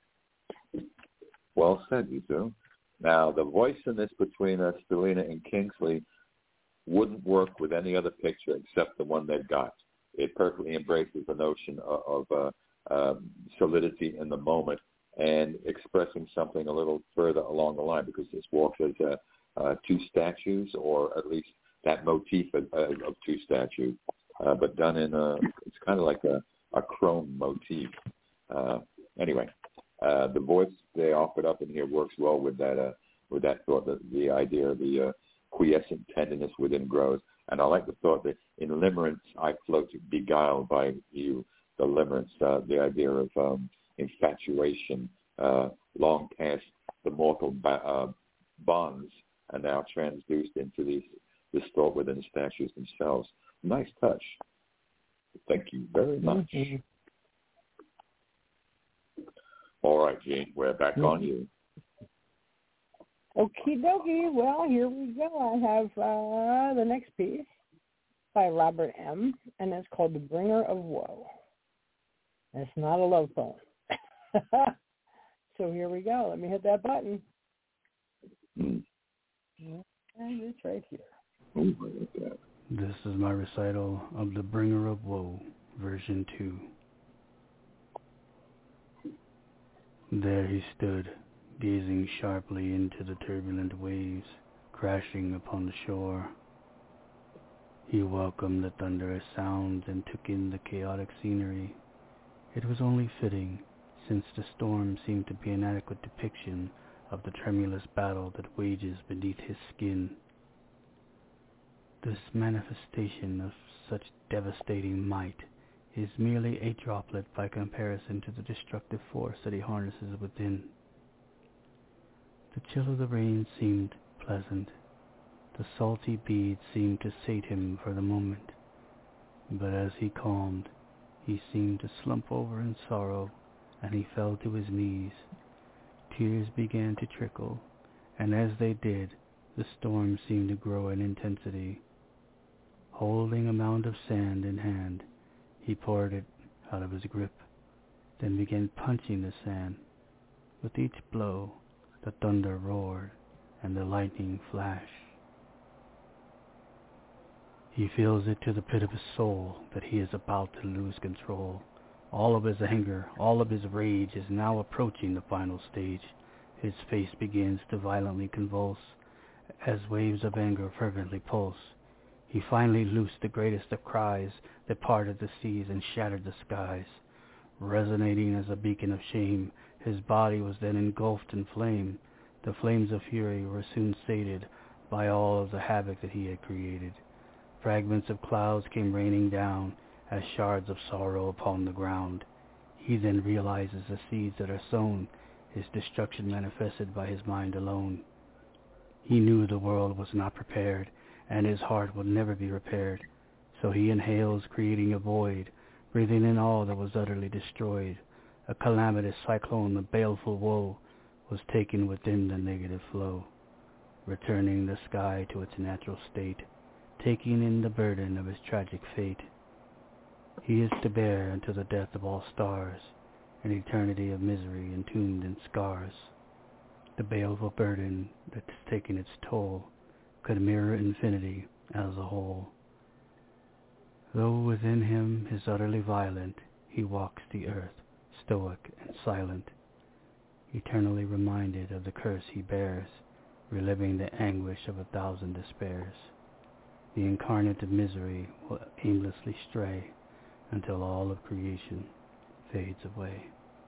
Well said, Yuzu. Now, the voice in this between Stelina and Kingsley wouldn't work with any other picture except the one they've got. It perfectly embraces the notion of solidity in the moment and expressing something a little further along the line, because this walks as two statues, or at least that motif of two statues, but done in it's kind of like a chrome motif. Anyway, the voice they offered up in here works well with that thought, the idea of the quiescent tenderness within grows. And I like the thought that in limerence I float beguiled by you. The limerence, the idea of infatuation, long past the mortal bonds, and now transduced into this thought within the statues themselves. Nice touch. Thank you very much. Mm-hmm. All right, Jean, we're back on you. Okie dokie. Well, here we go. I have the next piece by Robert M., and it's called The Bringer of Woe. It's not a love poem. So here we go. Let me hit that button. And it's right here. Oh, look at that. This is my recital of The Bringer of Woe, version 2. There he stood, gazing sharply into the turbulent waves crashing upon the shore. He welcomed the thunderous sounds and took in the chaotic scenery. It was only fitting, since the storm seemed to be an adequate depiction of the tremulous battle that wages beneath his skin. This manifestation of such devastating might is merely a droplet by comparison to the destructive force that he harnesses within. The chill of the rain seemed pleasant. The salty beads seemed to sate him for the moment. But as he calmed, he seemed to slump over in sorrow, and he fell to his knees. Tears began to trickle, and as they did, the storm seemed to grow in intensity. Holding a mound of sand in hand, he poured it out of his grip, then began punching the sand. With each blow, the thunder roared, and the lightning flashed. He feels it to the pit of his soul that he is about to lose control. All of his anger, all of his rage is now approaching the final stage. His face begins to violently convulse as waves of anger fervently pulse. He finally loosed the greatest of cries that parted the seas and shattered the skies. Resonating as a beacon of shame, his body was then engulfed in flame. The flames of fury were soon sated by all of the havoc that he had created. Fragments of clouds came raining down as shards of sorrow upon the ground. He then realizes the seeds that are sown, his destruction manifested by his mind alone. He knew the world was not prepared, and his heart would never be repaired. So he inhales, creating a void, breathing in all that was utterly destroyed. A calamitous cyclone of baleful woe was taken within the negative flow, returning the sky to its natural state, taking in the burden of his tragic fate. He is to bear until the death of all stars, an eternity of misery entombed in scars. The baleful burden that's taken its toll could mirror infinity as a whole. Though within him is utterly violent, he walks the earth, stoic and silent, eternally reminded of the curse he bears, reliving the anguish of 1,000 despairs. The incarnate of misery will aimlessly stray until all of creation fades away.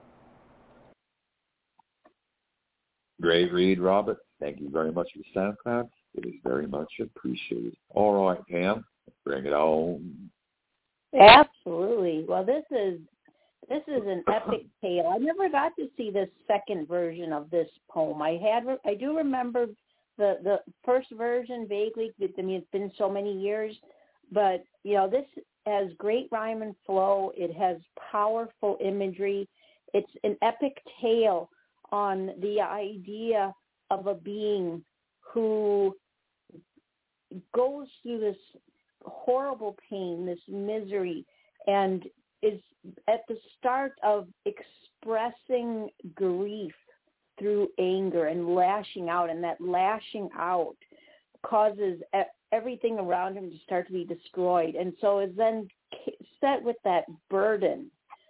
Great read, Robert. Thank you very much for the SoundCloud. It is very much appreciated. All right, Pam, bring it on. Absolutely. Well, this is an epic tale. I never got to see the second version of this poem. I do remember the first version vaguely. I mean, it's been so many years, but this has great rhyme and flow. It has powerful imagery. It's an epic tale on the idea of a being who goes through this horrible pain, this misery, and is at the start of expressing grief through anger and lashing out, and that lashing out causes everything around him to start to be destroyed, and so is then set with that burden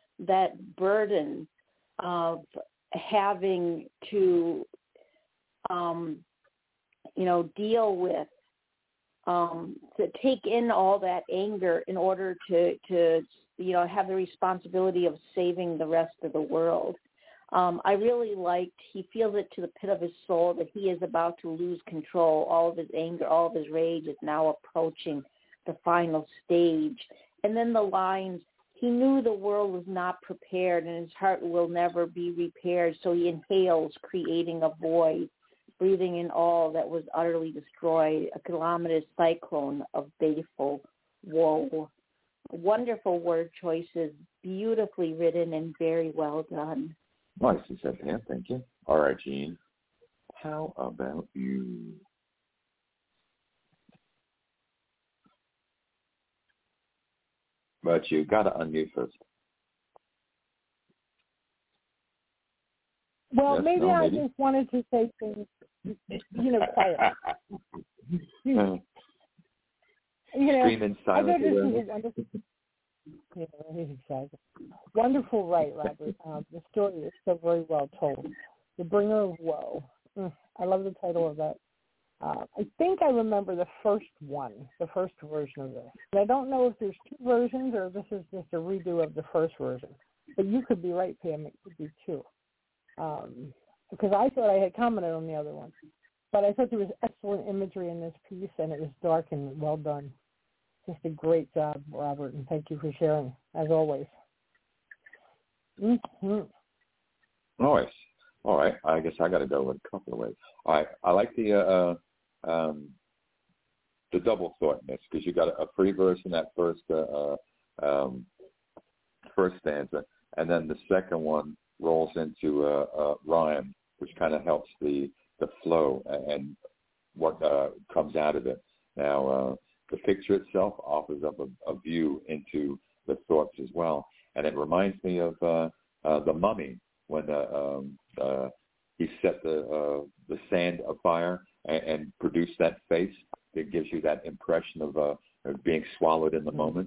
of having to deal with, to take in all that anger in order to have the responsibility of saving the rest of the world. I really liked, he feels it to the pit of his soul that he is about to lose control. All of his anger, all of his rage is now approaching the final stage. And then the lines, he knew the world was not prepared and his heart will never be repaired. So he inhales, creating a void, breathing in all that was utterly destroyed, a calamitous cyclone of baleful woe. Wonderful word choices, beautifully written and very well done. Nicely said, Pam. Thank you. All right, Jean. How about you? But you got to unmute first. Well, Yes, maybe no, I maybe. just wanted to say things, quiet. Screaming silently. Yeah, exactly. Wonderful, right, Robert? The story is so very well told. The Bringer of Woe. I love the title of that. I think I remember the first version of this. And I don't know if there's two versions or this is just a redo of the first version. But you could be right, Pam. It could be two. Because I thought I had commented on the other one. But I thought there was excellent imagery in this piece, and it was dark and well done. Just a great job, Robert, and thank you for sharing, as always. Mm-hmm. All right. I guess I got to go with a couple of ways. All right. I like the double thoughtness because you got a free verse in that first stanza, and then the second one rolls into a rhyme, which kind of helps the flow and what comes out of it. Now, the picture itself offers up a view into the thoughts as well, and it reminds me of the Mummy when he set the sand afire and produced that face. It gives you that impression of being swallowed in the moment,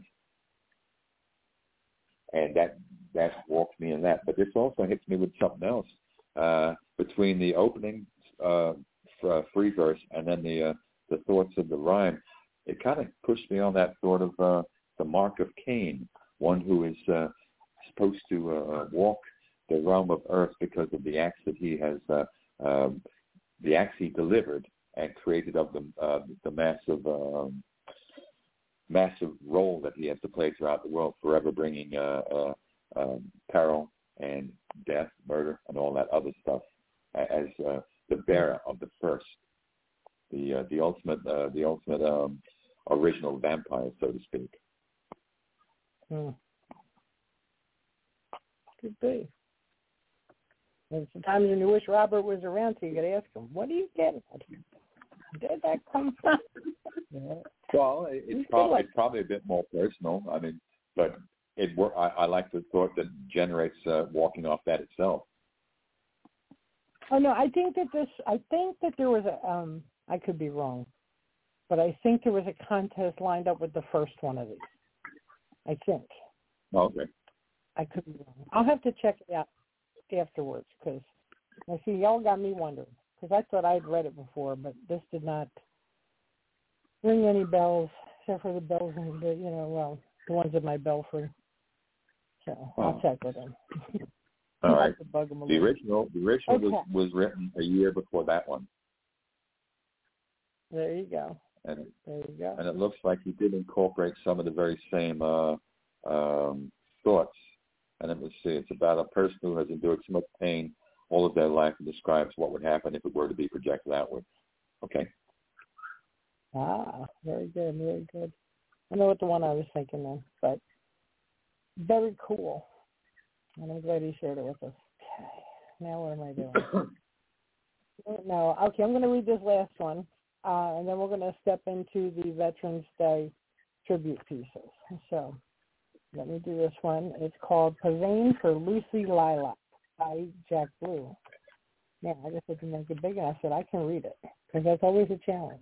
and that walks me in that. But this also hits me with something else between the opening free verse and then the thoughts of the rhyme. It kind of pushed me on that thought of the mark of Cain, one who is supposed to walk the realm of earth because of the acts that he has, the acts he delivered, and created of the massive role that he has to play throughout the world, forever bringing peril and death, murder, and all that other stuff as the bearer of the first, the ultimate original vampire, so to speak. Could be. And sometimes when you wish Robert was around, so you got to ask him, "What are you getting? Where did that come from?" Yeah. Well, it's probably a bit more personal. I mean, but I like the thought that generates walking off that itself. Oh no, I think that there was a. I could be wrong, but I think there was a contest lined up with the first one of these. I think. Okay. I could be wrong. I'll have to check it out afterwards because I see y'all got me wondering because I thought I'd read it before, but this did not ring any bells except for the bells in the the ones in my belfry. So I'll check with them. All right. Bug them the original okay. was written a year before that one. There you go. And there you go. And it looks like he did incorporate some of the very same thoughts. And let me see, it's about a person who has endured so much pain all of their life and describes what would happen if it were to be projected outward. Okay. Ah, very good, very good. I know what the one I was thinking of, but very cool. And I'm glad he shared it with us. Okay, now what am I doing? No, okay, I'm going to read this last one, and then we're going to step into the Veterans Day tribute pieces. So let me do this one. It's called Pavane for Lucy Lilac by Jack Blue. Now, I just didn't make it big enough that I can read it, because that's always a challenge.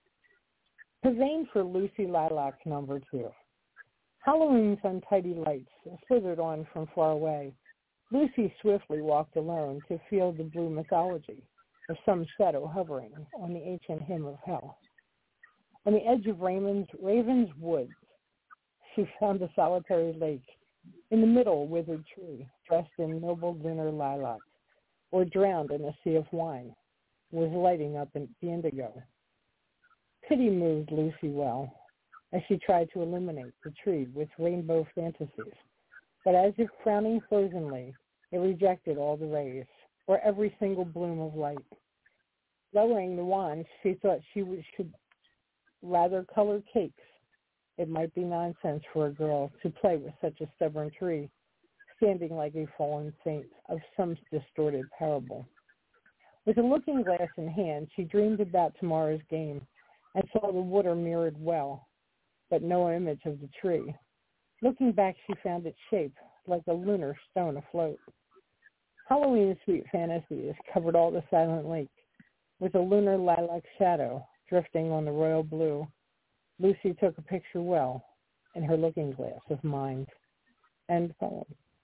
Pavane for Lucy Lilac, number 2. Halloween's untidy lights slithered on from far away. Lucy swiftly walked alone to feel the blue mythology of some shadow hovering on the ancient hymn of hell. On the edge of Raven's Woods, she found a solitary lake. In the middle, a withered tree, dressed in noble lunar lilac, or drowned in a sea of wine, was lighting up in the indigo. Pity moved Lucy well, as she tried to illuminate the tree with rainbow fantasies. But as if frowning frozenly, it rejected all the rays, or every single bloom of light. Lowering the wand, she thought she should rather color cakes. It might be nonsense for a girl to play with such a stubborn tree, standing like a fallen saint of some distorted parable. With a looking glass in hand, she dreamed about tomorrow's game and saw the water mirrored well, but no image of the tree. Looking back, she found its shape like a lunar stone afloat. Halloween's sweet fantasies covered all the silent lake, with a lunar lilac shadow drifting on the royal blue. Lucy took a picture well in her looking glass of mind. End poem.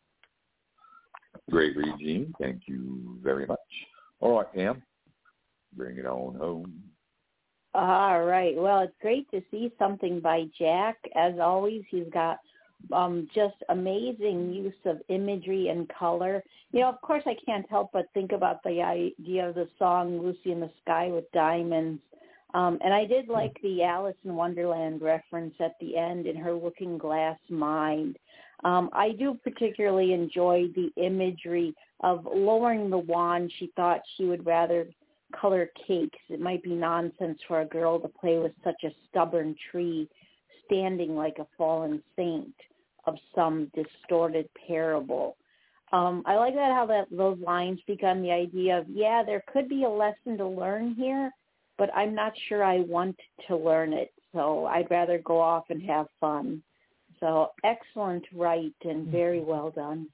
Great read, Gene. Thank you very much. All right, Pam, bring it on home. All right. Well, it's great to see something by Jack. As always, he's got just amazing use of imagery and color. Of course, I can't help but think about the idea of the song Lucy in the Sky with Diamonds. And I did like the Alice in Wonderland reference at the end in her looking glass mind. I do particularly enjoy the imagery of lowering the wand. She thought she would rather color cakes. It might be nonsense for a girl to play with such a stubborn tree standing like a fallen saint of some distorted parable. I like that how those lines become the idea of, there could be a lesson to learn here, but I'm not sure I want to learn it, so I'd rather go off and have fun. So excellent write and very well done.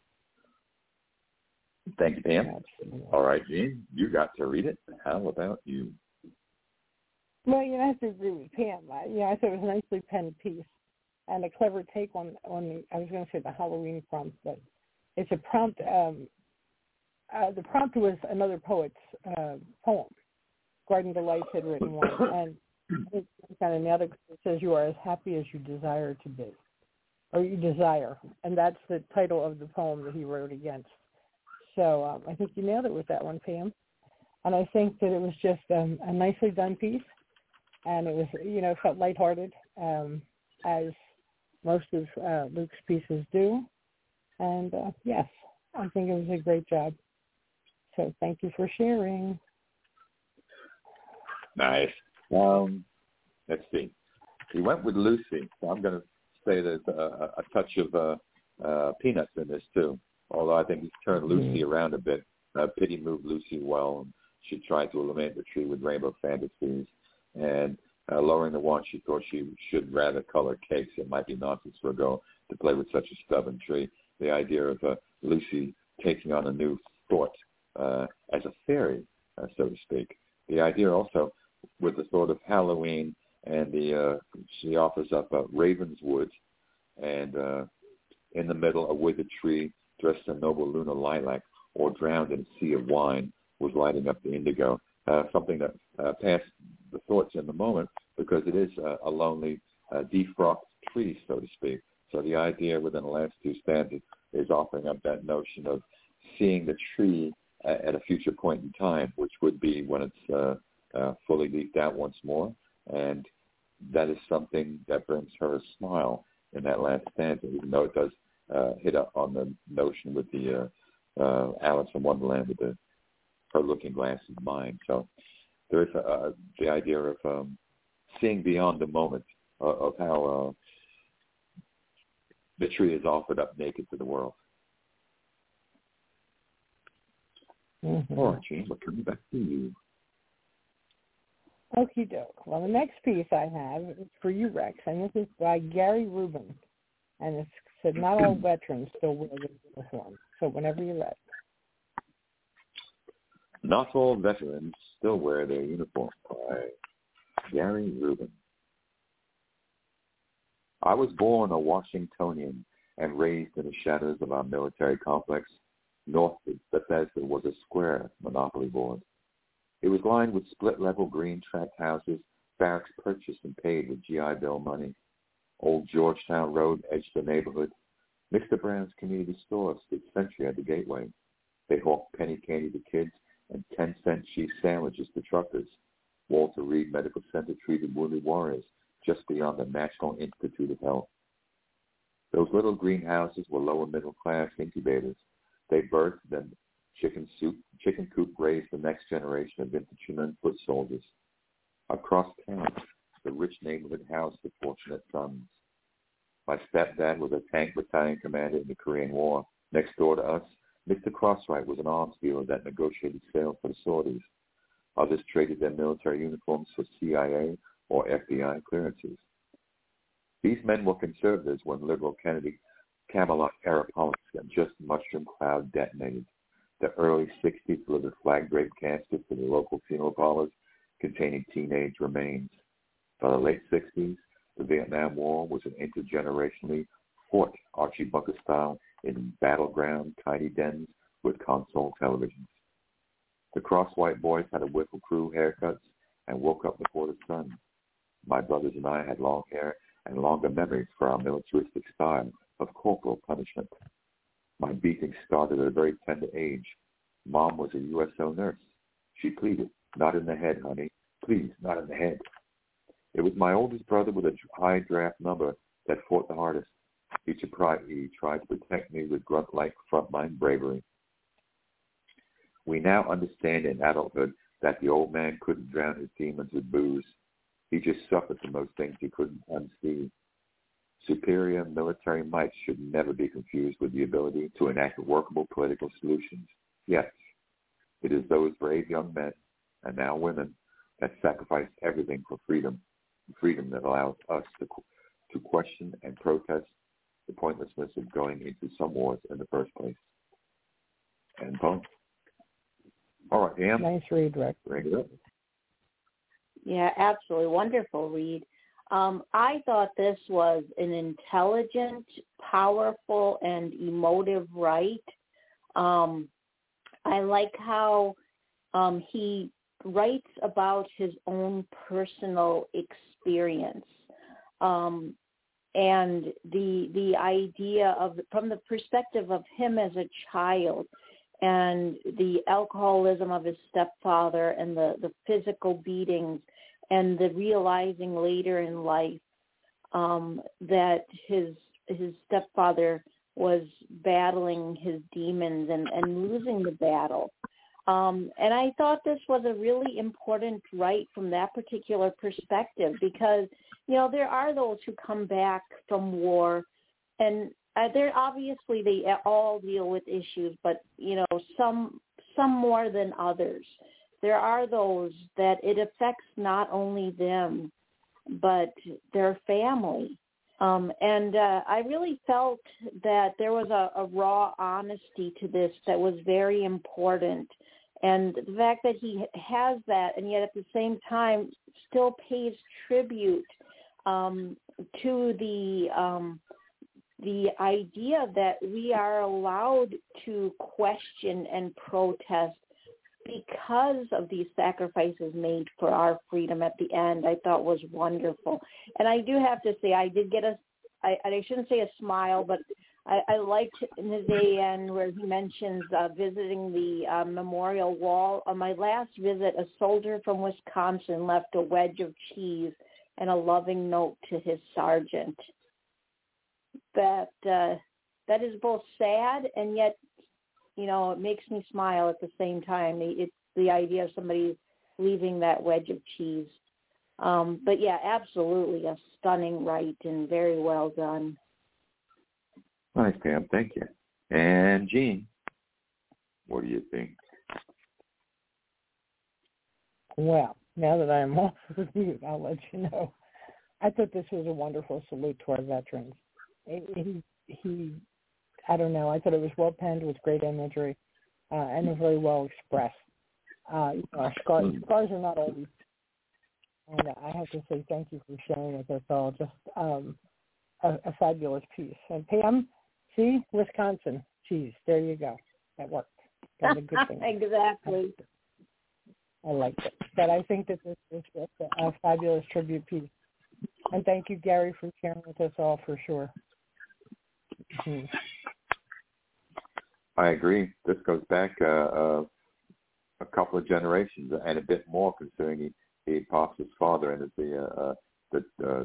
Thank you, Pam. All right, Gene, you got to read it. How about you? Well, I have to agree with Pam. I thought it was a nicely penned piece and a clever take on the, I was going to say the Halloween prompt, but it's a prompt. The prompt was another poet's poem. Garden Delights had written one, and it's kind of the other it says, "You are as happy as you desire to be," or you desire, and that's the title of the poem that he wrote against. So I think you nailed it with that one, Pam. And I think that it was just a nicely done piece, and it was, felt lighthearted, as most of Luke's pieces do. And yes, I think it was a great job. So thank you for sharing. Nice. Let's see. He went with Lucy, so I'm going to say there's a touch of Peanuts in this too. Although I think he's turned Lucy around a bit. Pity moved Lucy well. She tried to illuminate the tree with rainbow fantasies, and lowering the wand, she thought she should rather color cakes. It might be nonsense for a girl to play with such a stubborn tree. The idea of Lucy taking on a new thought as a fairy, so to speak. The idea also with the thought of Halloween, and she offers up Ravenswood, and in the middle a withered tree dressed in noble lunar lilac, or drowned in a sea of wine, was lighting up the indigo. Something that passed the thoughts in the moment, because it is a lonely, defrocked tree, so to speak. So the idea within the last two stanzas is offering up that notion of seeing the tree at a future point in time, which would be when it's fully leafed out once more. And that is something that brings her a smile in that last stanza, even though it does hit up on the notion with the Alice in Wonderland with her looking glass in mind. So there is the idea of seeing beyond the moment of how the tree is offered up naked to the world. Mm-hmm. All right, Gene, we're coming back to you. Okie doke. Well, the next piece I have is for you, Rex, and this is by Gary Rubin. And it said, "Not all veterans still wear the uniform." So whenever you're ready. Not all veterans still wear their uniform by Gary Rubin. I was born a Washingtonian and raised in the shadows of our military complex. North of Bethesda was a square monopoly board. It was lined with split-level green tract houses, barracks purchased and paid with GI Bill money. Old Georgetown Road edged the neighborhood. Mr. Brown's community store stood sentry at the gateway. They hawked penny candy to kids and 10-cent cheese sandwiches to truckers. Walter Reed Medical Center treated wounded warriors just beyond the National Institute of Health. Those little greenhouses were lower middle-class incubators. They birthed and chicken coop raised the next generation of infantrymen and foot soldiers. Across town, the rich neighborhood housed the fortunate sons. My stepdad was a tank battalion commander in the Korean War. Next door to us, Mr. Crosswright was an arms dealer that negotiated sales for the sorties. Others traded their military uniforms for CIA or FBI clearances. These men were conservatives when liberal Kennedy Camelot-era politics and just mushroom cloud detonated. The early 60s delivered flag-draped caskets to the local funeral parlors containing teenage remains. By the late 60s, the Vietnam War was an intergenerationally fought Archie Bunker style in battleground tiny dens with console televisions. The Cross-White boys had a wiffle crew haircuts and woke up before the sun. My brothers and I had long hair and longer memories for our militaristic style of corporal punishment. My beating started at a very tender age. Mom was a USO nurse. She pleaded, "Not in the head, honey. Please, not in the head." It was my oldest brother with a high draft number that fought the hardest. He tried to protect me with grunt-like frontline bravery. We now understand in adulthood that the old man couldn't drown his demons with booze. He just suffered from those things he couldn't unsee. Superior military might should never be confused with the ability to enact workable political solutions. Yes, it is those brave young men, and now women, that sacrifice everything for freedom, freedom that allows us to question and protest the pointlessness of going into some wars in the first place. And poem. All right, Pam. Nice read, Rex. Bring it up. Yeah, absolutely wonderful read. I thought this was an intelligent, powerful, and emotive write. I like how he writes about his own personal experience, and the idea of, from the perspective of him as a child, and the alcoholism of his stepfather and the physical beatings and the realizing later in life that his stepfather was battling his demons and losing the battle. And I thought this was a really important right from that particular perspective because, there are those who come back from war, and they're obviously they all deal with issues, but, some more than others. There are those that it affects not only them, but their family. And I really felt that there was a raw honesty to this that was very important. And the fact that he has that and yet at the same time still pays tribute to the idea that we are allowed to question and protest because of these sacrifices made for our freedom at the end, I thought was wonderful. And I do have to say, I did get I shouldn't say a smile, but I liked in the very end where he mentions visiting the memorial wall. On my last visit, a soldier from Wisconsin left a wedge of cheese and a loving note to his sergeant. That is both sad and yet, it makes me smile at the same time. It's the idea of somebody leaving that wedge of cheese. But yeah, absolutely a stunning rite and very well done. Nice, Pam. Thank you. And Jean, what do you think? Well, now that I'm off of mute, I'll let you know. I thought this was a wonderful salute to our veterans. He I don't know. I thought it was well penned with great imagery and very well expressed. Our scars are not always. And I have to say thank you for sharing with us all. Just a fabulous piece. And Pam, see, Wisconsin. Geez, there you go. That worked. That's a good thing. Exactly. I liked it. But I think that this is just a fabulous tribute piece. And thank you, Gary, for sharing with us all for sure. Mm-hmm. I agree. This goes back a couple of generations and a bit more, considering he passed his father and is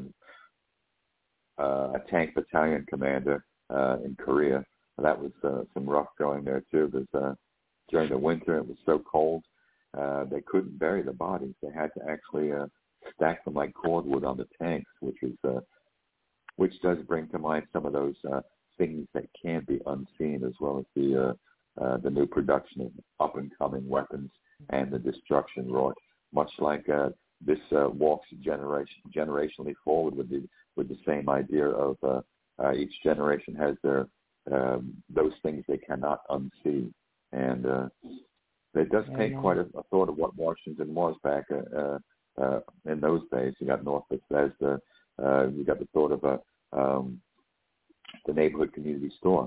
a tank battalion commander in Korea. That was some rough going there too, because during the winter it was so cold they couldn't bury the bodies. They had to actually stack them like cordwood on the tanks, which does bring to mind some of those things that can be unseen, as well as the new production of up-and-coming weapons and the destruction wrought, much like this walks generationally forward with the same idea of each generation has their those things they cannot unsee, and it does paint quite a thought of what Washington was back in those days. You got North Bethesda, you got the thought of the neighborhood community store,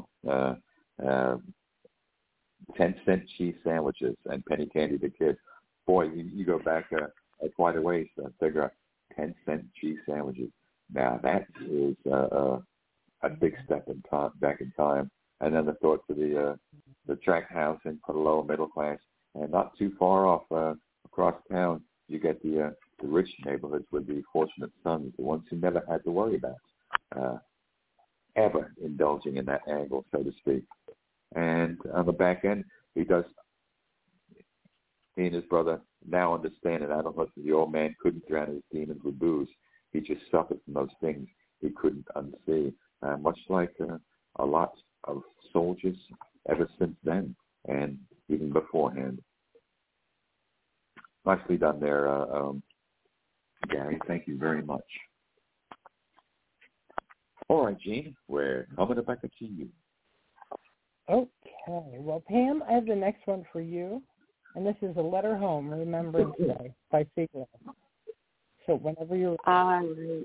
10-cent cheese sandwiches and penny candy to kids. Boy, you go back quite a ways to figure out 10-cent cheese sandwiches. Now that is a big step in time, back in time. And then the thoughts of the tract housing for the lower middle class, and not too far off across town, you get the rich neighborhoods with the fortunate sons, the ones who never had to worry about ever indulging in that angle, so to speak. And on the back end, he and his brother now understand that I don't know if the old man couldn't drown his demons with booze. He just suffered from those things he couldn't unsee, much like a lot of soldiers ever since then and even beforehand. Nicely done there, Gary. Thank you very much. All right, Jean, we're coming back to you. Okay. Well, Pam, I have the next one for you. And this is A Letter Home, Remembrance Day by Siegel. So whenever you're... All right.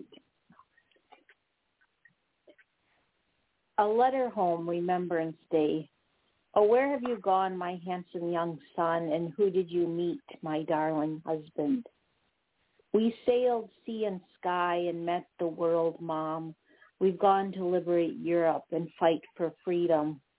A Letter Home, Remembrance Day. Oh, where have you gone, my handsome young son, and who did you meet, my darling husband? We sailed sea and sky and met the world, Mom. We've gone to liberate Europe and fight for freedom.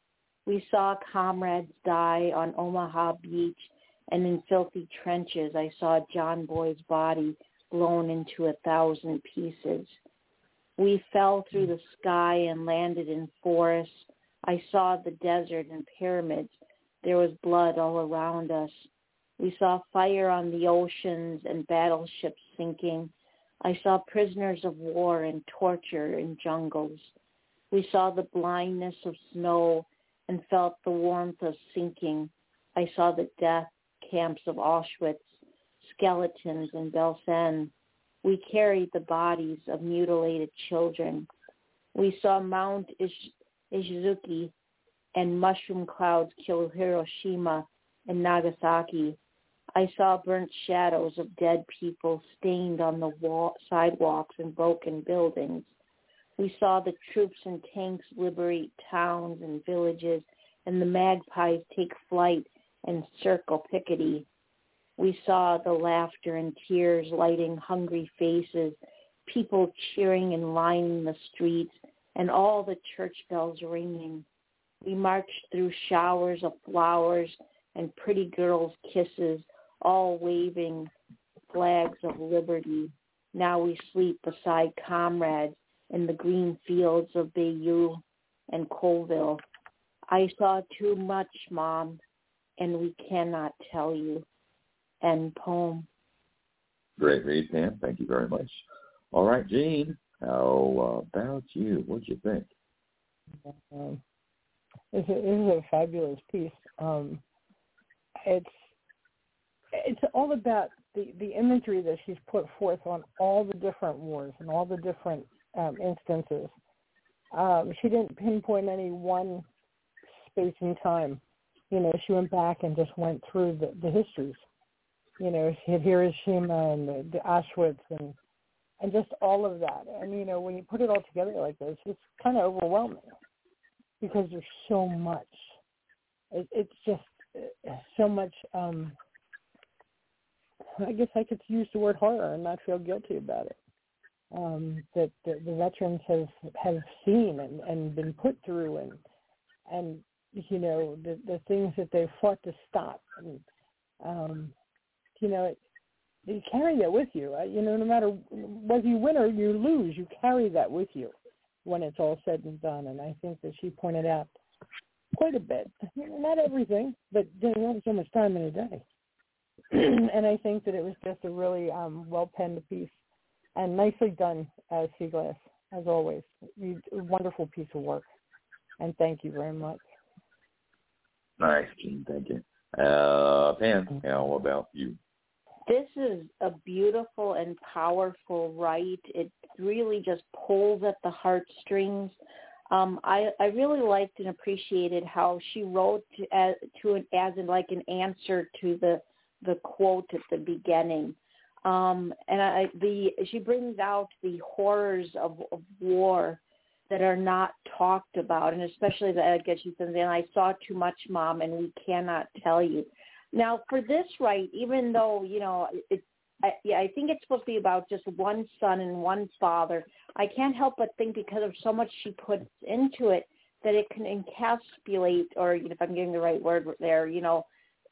We saw comrades die on Omaha Beach, and in filthy trenches I saw John Boy's body blown into 1,000 pieces. We fell through the sky and landed in forests. I saw the desert and pyramids. There was blood all around us. We saw fire on the oceans and battleships sinking. I saw prisoners of war and torture in jungles. We saw the blindness of snow and felt the warmth of sinking. I saw the death camps of Auschwitz, skeletons in Belsen. We carried the bodies of mutilated children. We saw Mount Ishizuki and mushroom clouds kill Hiroshima and Nagasaki. I saw burnt shadows of dead people stained on the sidewalks and broken buildings. We saw the troops and tanks liberate towns and villages, and the magpies take flight and circle Piccadilly. We saw the laughter and tears lighting hungry faces, people cheering and lining the streets, and all the church bells ringing. We marched through showers of flowers and pretty girls' kisses, all waving flags of liberty. Now we sleep beside comrades in the green fields of Bayeux and Colville. I saw too much, Mom, and we cannot tell you. End poem. Great read, Pam. Thank you very much. All right, Jean, how about you? What'd you think? This is a fabulous piece. It's all about the imagery that she's put forth on all the different wars and all the different instances. She didn't pinpoint any one space in time. You know, she went back and just went through the histories. You know, she had Hiroshima and the Auschwitz and just all of that. And, you know, when you put it all together like this, it's kind of overwhelming because there's so much. It's just so much, I guess I could use the word horror and not feel guilty about it, that the veterans have seen and been put through and you know, the things that they've fought to stop. And, you know, you carry that with you. You know, no matter whether you win or you lose, you carry that with you when it's all said and done. And I think that she pointed out quite a bit. Not everything, but there's only so much time in a day. And I think that it was just a really well-penned piece and nicely done, Seaglass, as always. A wonderful piece of work. And thank you very much. Nice, Gene. Thank you. Pam, how about you? This is a beautiful and powerful write. It really just pulls at the heartstrings. I really liked and appreciated how she wrote as an answer to the quote at the beginning. She brings out the horrors of war that are not talked about, and especially that, I guess she says, and I saw too much, Mom, and we cannot tell you. Now, for this right, even though, you know, I think it's supposed to be about just one son and one father, I can't help but think because of so much she puts into it that it can encapsulate, or if I'm getting the right word there, you know,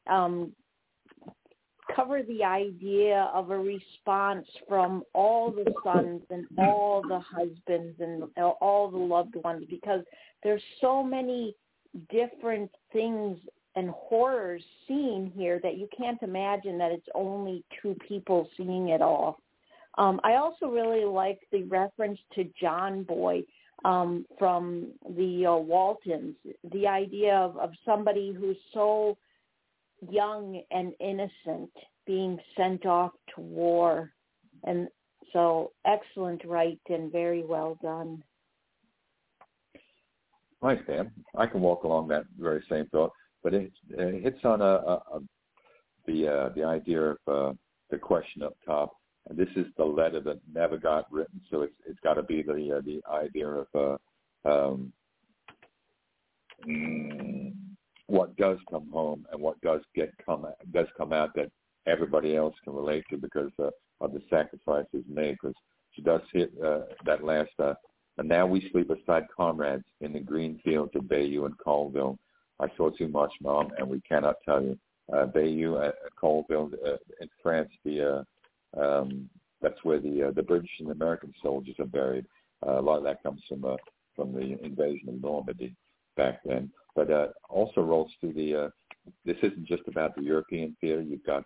cover the idea of a response from all the sons and all the husbands and all the loved ones, because there's so many different things and horrors seen here that you can't imagine that it's only two people seeing it all. I also really like the reference to John Boy from the Waltons, the idea of somebody who's so young and innocent being sent off to war. And so excellent write and very well done. Nice, Pam. I can walk along that very same thought, but it hits on the idea of the question up top. And this is the letter that never got written, so it's got to be the idea of what does come home and what does come out that everybody else can relate to because of the sacrifices made. Because she does hit that last. And now we sleep beside comrades in the green fields of Bayeux and Colville. I saw too much, Mom, and we cannot tell you. Bayeux at Colville in France, that's where the British and American soldiers are buried. A lot of that comes from the invasion of Normandy back then. But also rolls through this isn't just about the European theater. You've got,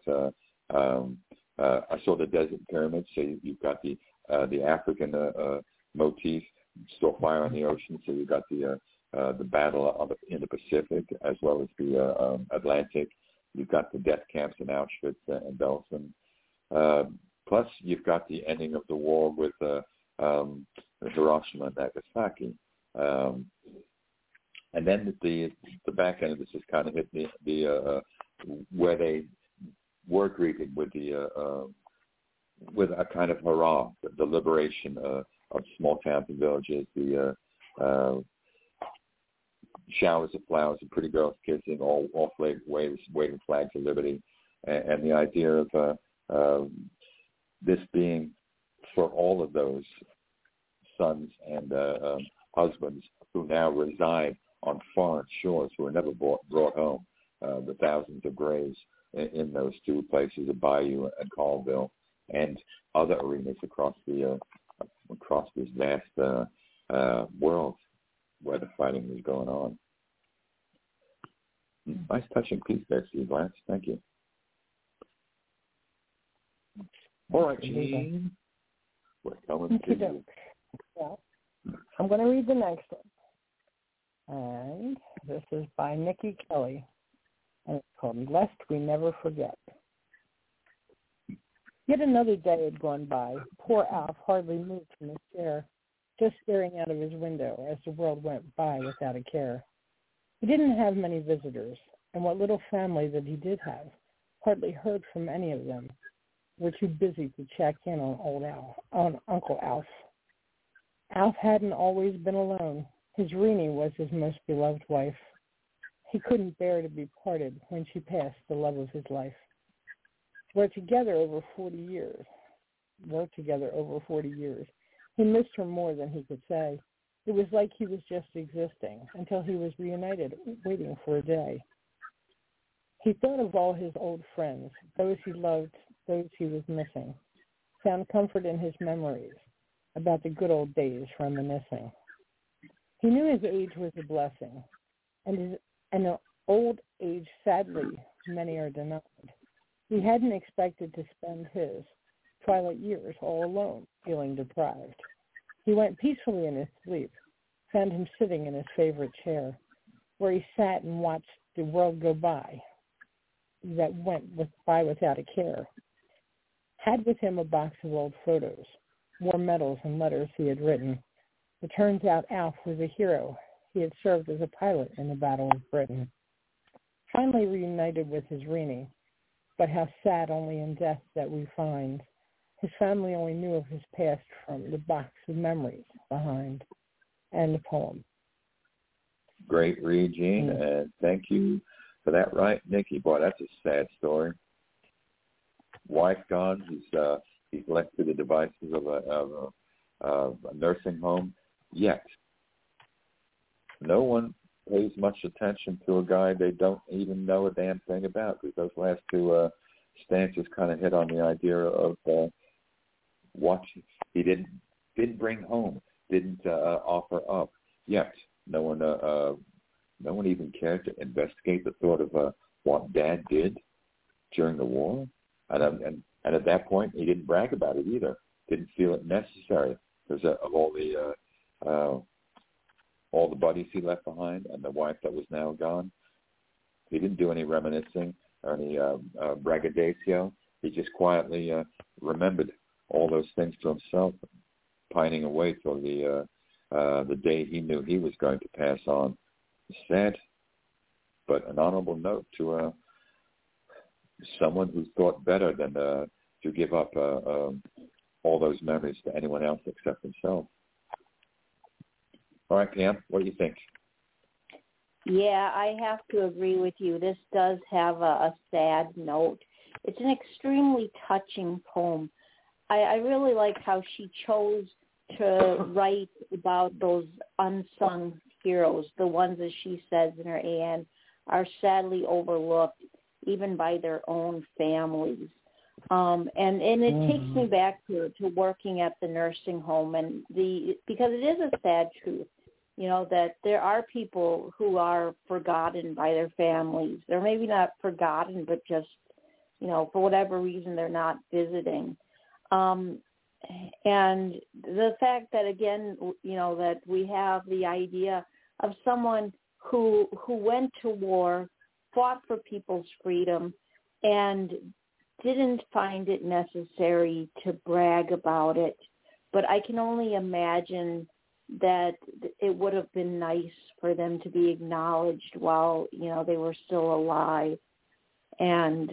I saw the Desert Pyramids, so you've got the African motif, still fire on the ocean, so you've got the battle in the Pacific as well as the Atlantic. You've got the death camps in Auschwitz and Belsen. Plus, you've got the ending of the war with Hiroshima and Nagasaki. And then the back end of this is kind of hit the where they were greeted with with a kind of hurrah, the liberation of small towns and villages, the showers of flowers and pretty girls kissing, all waving flags of liberty, and the idea of this being for all of those sons and husbands who now reside on foreign shores, who were never brought home, the thousands of graves in those two places of Bayeux and Colville, and other arenas across this vast world where the fighting is going on. Nice touching piece there, Steve Lance. Thank you. All right, Gene. We're coming to you. Well, I'm going to read the next one. And this is by Nikki Kelly. And it's called Lest We Never Forget. Yet another day had gone by. Poor Alf hardly moved from his chair, just staring out of his window as the world went by without a care. He didn't have many visitors, and what little family that he did have hardly heard from any of them. Were too busy to check in on Uncle Alf. Alf hadn't always been alone. His Renee was his most beloved wife. He couldn't bear to be parted when she passed, the love of his life. We're together over 40 years. He missed her more than he could say. It was like he was just existing until he was reunited, waiting for a day. He thought of all his old friends, those he loved, those he was missing, found comfort in his memories about the good old days reminiscing. He knew his age was a blessing, and an old age, sadly, many are denied. He hadn't expected to spend his twilight years all alone, feeling deprived. He went peacefully in his sleep, found him sitting in his favorite chair, where he sat and watched the world go by, that went by without a care. Had with him a box of old photos, war medals and letters he had written. It turns out Alf was a hero. He had served as a pilot in the Battle of Britain. Finally reunited with his Renee, but how sad only in death that we find. His family only knew of his past from the box of memories behind. And the poem. Great read, Gene, and thank you for that. Right, Nikki? Boy, that's a sad story. Wife gone. He's left to the devices of a nursing home. Yet, no one pays much attention to a guy they don't even know a damn thing about. Because those last two stanzas kind of hit on the idea of what he didn't bring home, didn't offer up. Yet, no one even cared to investigate the thought of what Dad did during the war. And at that point, he didn't brag about it either. Didn't feel it necessary because of all the buddies he left behind and the wife that was now gone. He didn't do any reminiscing or any braggadocio. He just quietly remembered all those things to himself, pining away till the day he knew he was going to pass on. Sad, but an honorable note to someone who thought better than to give up all those memories to anyone else except himself. All right, Pam, what do you think? Yeah, I have to agree with you. This does have a sad note. It's an extremely touching poem. I really like how she chose to write about those unsung heroes, the ones, as she says in her AN, are sadly overlooked, even by their own families. And it takes me back to working at the nursing home, and because it is a sad truth, that there are people who are forgotten by their families. They're maybe not forgotten, but just, for whatever reason, they're not visiting. And the fact that, again, that we have the idea of someone who went to war, fought for people's freedom, and didn't find it necessary to brag about it. But I can only imagine that it would have been nice for them to be acknowledged while, they were still alive. And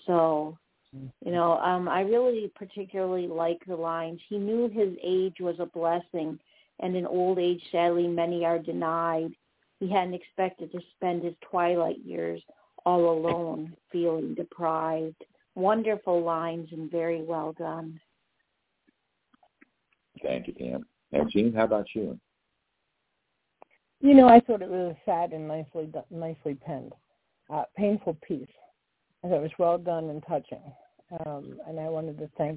I really particularly like the lines. He knew his age was a blessing, and in old age, sadly, many are denied. He hadn't expected to spend his twilight years all alone, feeling deprived. Wonderful lines and very well done. Thank you, Pam. And Jean, how about you? I thought it was sad and nicely penned. Painful piece. I thought it was well done and touching. And I wanted to thank,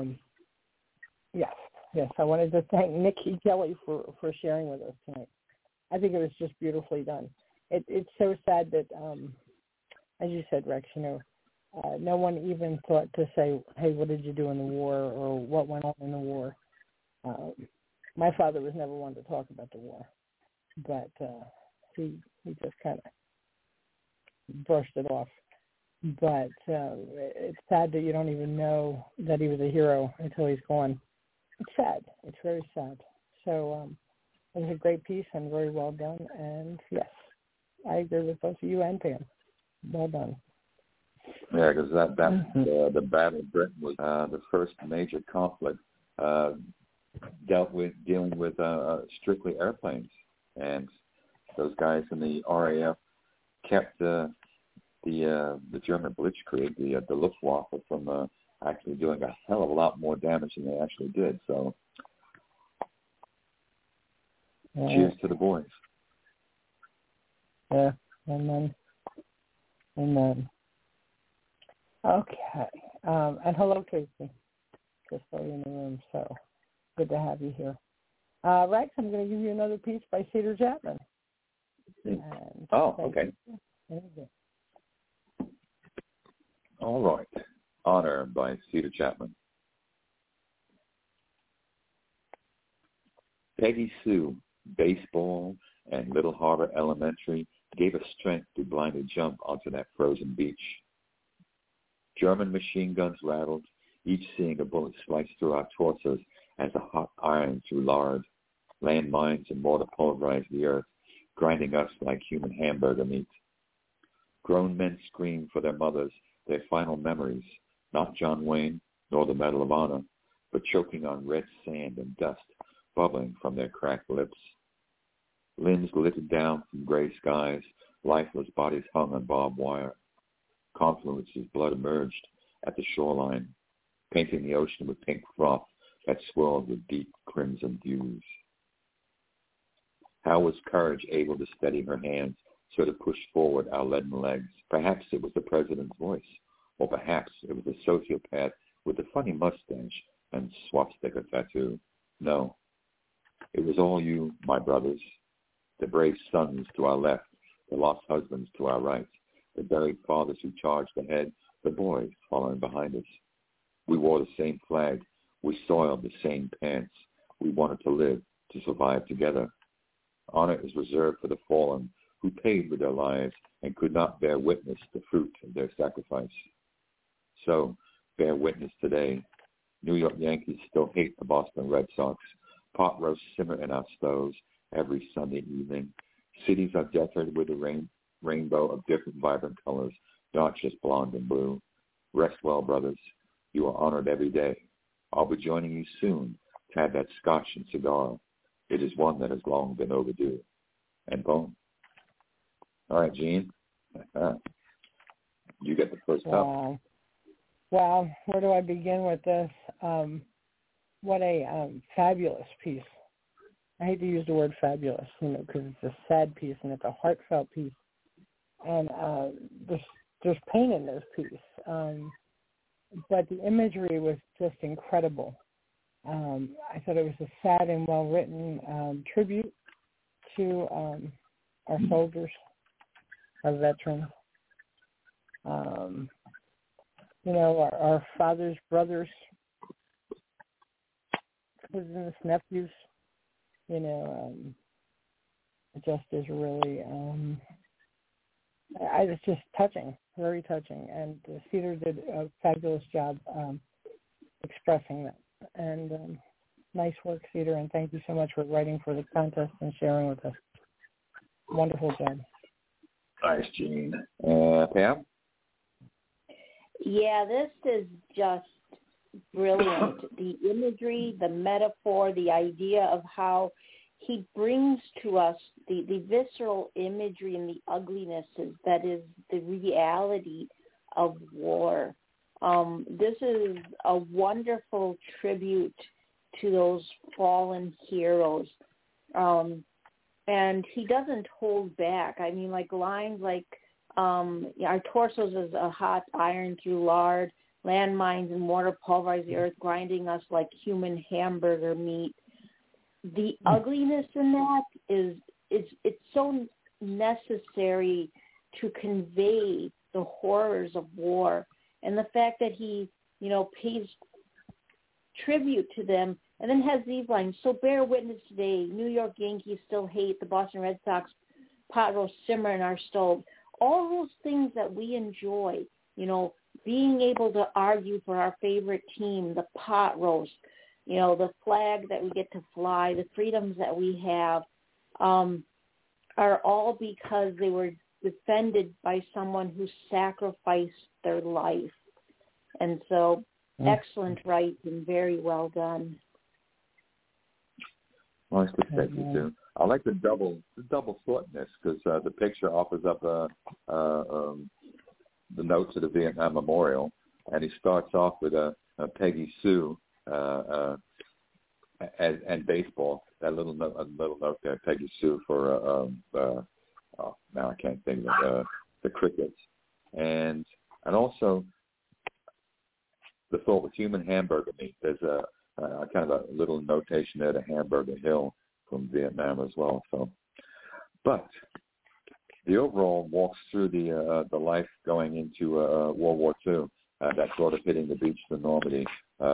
I wanted to thank Nikki Kelly for sharing with us tonight. I think it was just beautifully done. It's so sad that, as you said, Rex, no one even thought to say, hey, what did you do in the war, or what went on in the war? My father was never one to talk about the war, but he just kind of brushed it off. But it's sad that you don't even know that he was a hero until he's gone. It's sad. It's very sad. So it was a great piece and very well done. And, yes, I agree with both of you and Pam. Well done. Yeah, because the Battle of Britain was the first major conflict dealing with strictly airplanes, and those guys in the RAF kept the German Blitzkrieg, the Luftwaffe, from actually doing a hell of a lot more damage than they actually did. So, cheers to the boys. Yeah, amen. Okay. And hello, Casey. Just saw you in the room, so good to have you here. Rex, I'm going to give you another piece by Cedar Chapman. Okay. All right. Honor by Cedar Chapman. Peggy Sue, baseball, and Little Harbor Elementary gave us strength to blindly jump onto that frozen beach. German machine guns rattled, each seeing a bullet slice through our torsos as a hot iron through lard. Landmines and mortar pulverized the earth, grinding us like human hamburger meat. Grown men screamed for their mothers, their final memories, not John Wayne nor the Medal of Honor, but choking on red sand and dust bubbling from their cracked lips. Limbs littered down from gray skies, lifeless bodies hung on barbed wire. Confluences blood emerged at the shoreline, painting the ocean with pink froth that swirled with deep crimson hues. How was courage able to steady her hands so to push forward our leaden legs? Perhaps it was the president's voice, or perhaps it was a sociopath with a funny mustache and swastika tattoo. No, it was all you, my brothers, the brave sons to our left, the lost husbands to our right, the buried fathers who charged ahead, the boys following behind us. We wore the same flag. We soiled the same pants. We wanted to live, to survive together. Honor is reserved for the fallen who paid with their lives and could not bear witness the fruit of their sacrifice. So, bear witness today. New York Yankees still hate the Boston Red Sox. Pot roasts simmer in our stoves every Sunday evening. Cities are decorated with a rainbow of different vibrant colors, not just blonde and blue. Rest well, brothers. You are honored every day. I'll be joining you soon to have that scotch and cigar. It is one that has long been overdue. And boom. All right, Jean. You get the first up. Wow. Where do I begin with this? What a fabulous piece. I hate to use the word fabulous, because it's a sad piece and it's a heartfelt piece. and there's pain in this piece. But the imagery was just incredible. I thought it was a sad and well-written tribute to our soldiers, our veterans. Our fathers, brothers, cousins, nephews. It just is really, it's just touching, very touching. And Cedar did a fabulous job expressing that. And nice work, Cedar, and thank you so much for writing for the contest and sharing with us. Wonderful job. Nice, Jean. Pam? Yeah, this is just brilliant. The imagery, the metaphor, the idea of how he brings to us the visceral imagery and the uglinesses that is the reality of war. This is a wonderful tribute to those fallen heroes. And he doesn't hold back. I mean, like lines like, our torsos is a hot iron through lard, landmines and mortar pulverize the earth, grinding us like human hamburger meat. The ugliness in that it's so necessary to convey the horrors of war, and the fact that he, pays tribute to them, and then has these lines. So bear witness today, New York Yankees still hate the Boston Red Sox pot roast simmer in our stove. All those things that we enjoy, being able to argue for our favorite team, the pot roast, the flag that we get to fly, the freedoms that we have, are all because they were defended by someone who sacrificed their life. And so, excellent writing, very well done. Nice to thank you too. I like the double thoughtness because the picture offers up the note to the Vietnam Memorial, and he starts off with a Peggy Sue and baseball. That little note there, Peggy Sue for now I can't think of the Crickets, and also the thought with human hamburger meat. There's a kind of a little notation there to Hamburger Hill from Vietnam as well. So, but the overall walks through the life going into World War II, that sort of hitting the beach to Normandy,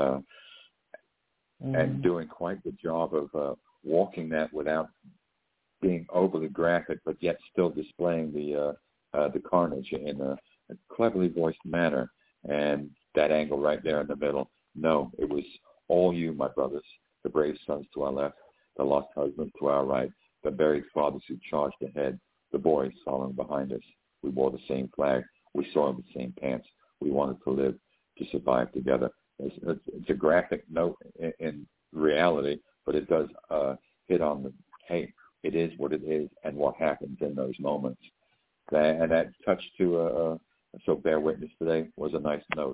and doing quite the job of walking that without being overly graphic, but yet still displaying the carnage in a cleverly voiced manner. And that angle right there in the middle. No, it was all you, my brothers, the brave sons to our left, the lost husbands to our right, the buried fathers who charged ahead, the boys following behind us. We wore the same flag. We saw the same pants. We wanted to live, to survive together. It's a graphic note in reality, but it does hit on the, hey, it is what it is and what happens in those moments. And that touch to so bear witness today was a nice note.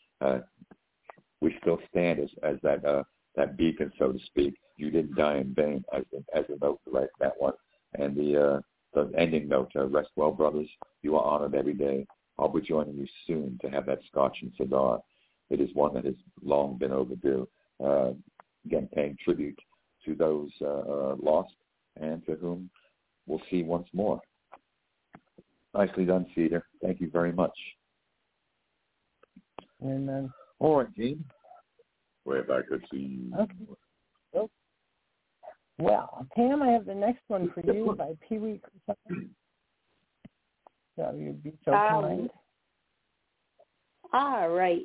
We still stand as that beacon, so to speak. You didn't die in vain, as a note like that one. And the ending note, rest well, brothers. You are honored every day. I'll be joining you soon to have that scotch and cigar. It is one that has long been overdue. Again, paying tribute to those lost and to whom we'll see once more. Nicely done, Cedar. Thank you very much. Amen. All right, Gene. Way back at you. Okay. Oh. Well, Pam, I have the next one for you by Pee Wee. So you'd be so kind. All right.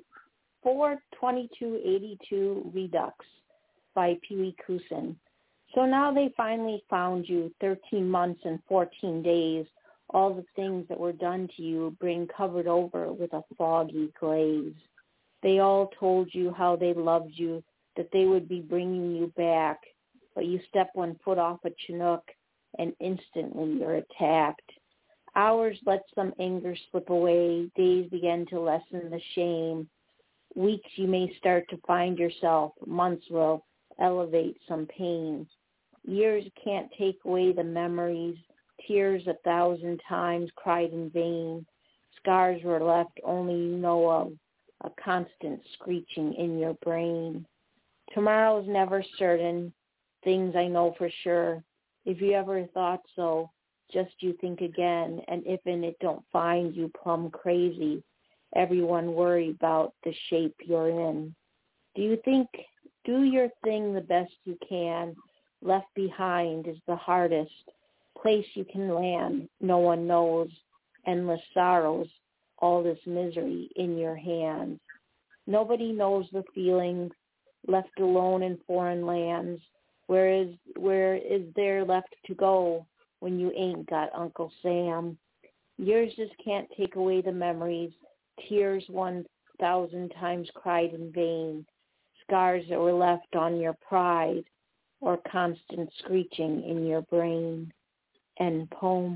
42282 Redux by Pee Wee Kusin. So now they finally found you, 13 months and 14 days. All the things that were done to you bring covered over with a foggy glaze. They all told you how they loved you, that they would be bringing you back, but you step one foot off a Chinook and instantly you're attacked. Hours let some anger slip away. Days began to lessen the shame. Weeks you may start to find yourself. Months will elevate some pain. Years can't take away the memories. tears 1,000 times cried in vain. Scars were left only you know of, a constant screeching in your brain. Tomorrow's never certain, things I know for sure. If you ever thought so, just you think again, and if in it don't find you plumb crazy, everyone worry about the shape you're in. Do you think, do your thing the best you can, left behind is the hardest place you can land, no one knows, endless sorrows, all this misery in your hands. Nobody knows the feelings, left alone in foreign lands. Where is there left to go when you ain't got Uncle Sam? Years just can't take away the memories, tears 1,000 times cried in vain, scars that were left on your pride, or constant screeching in your brain. End poem.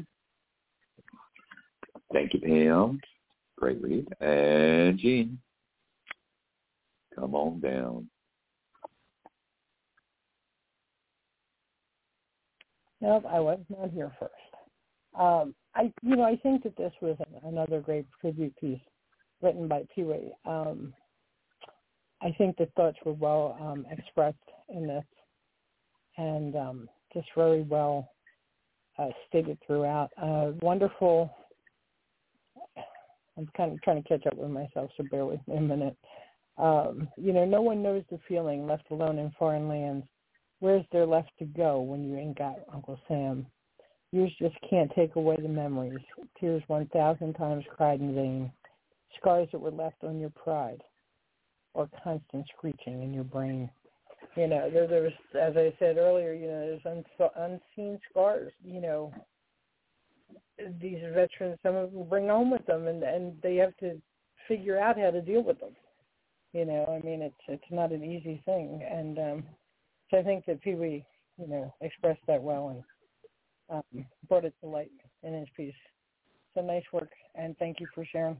Thank you, Pam. Great read. And Jean, come on down. Nope, I was not here first. I think that this was another great tribute piece written by Pee-wee. I think the thoughts were well expressed in this, and just very well stated throughout. Wonderful. I'm kind of trying to catch up with myself, so bear with me a minute. No one knows the feeling, left alone in foreign lands. Where's there left to go when you ain't got Uncle Sam? Years just can't take away the memories. Tears 1,000 times cried in vain. Scars that were left on your pride, or constant screeching in your brain. There's, as I said earlier, there's unseen scars. These veterans, some of them bring home with them, and they have to figure out how to deal with them. It's not an easy thing, and so I think that Pee-wee, expressed that well and brought it to light in his piece. So nice work, and thank you for sharing.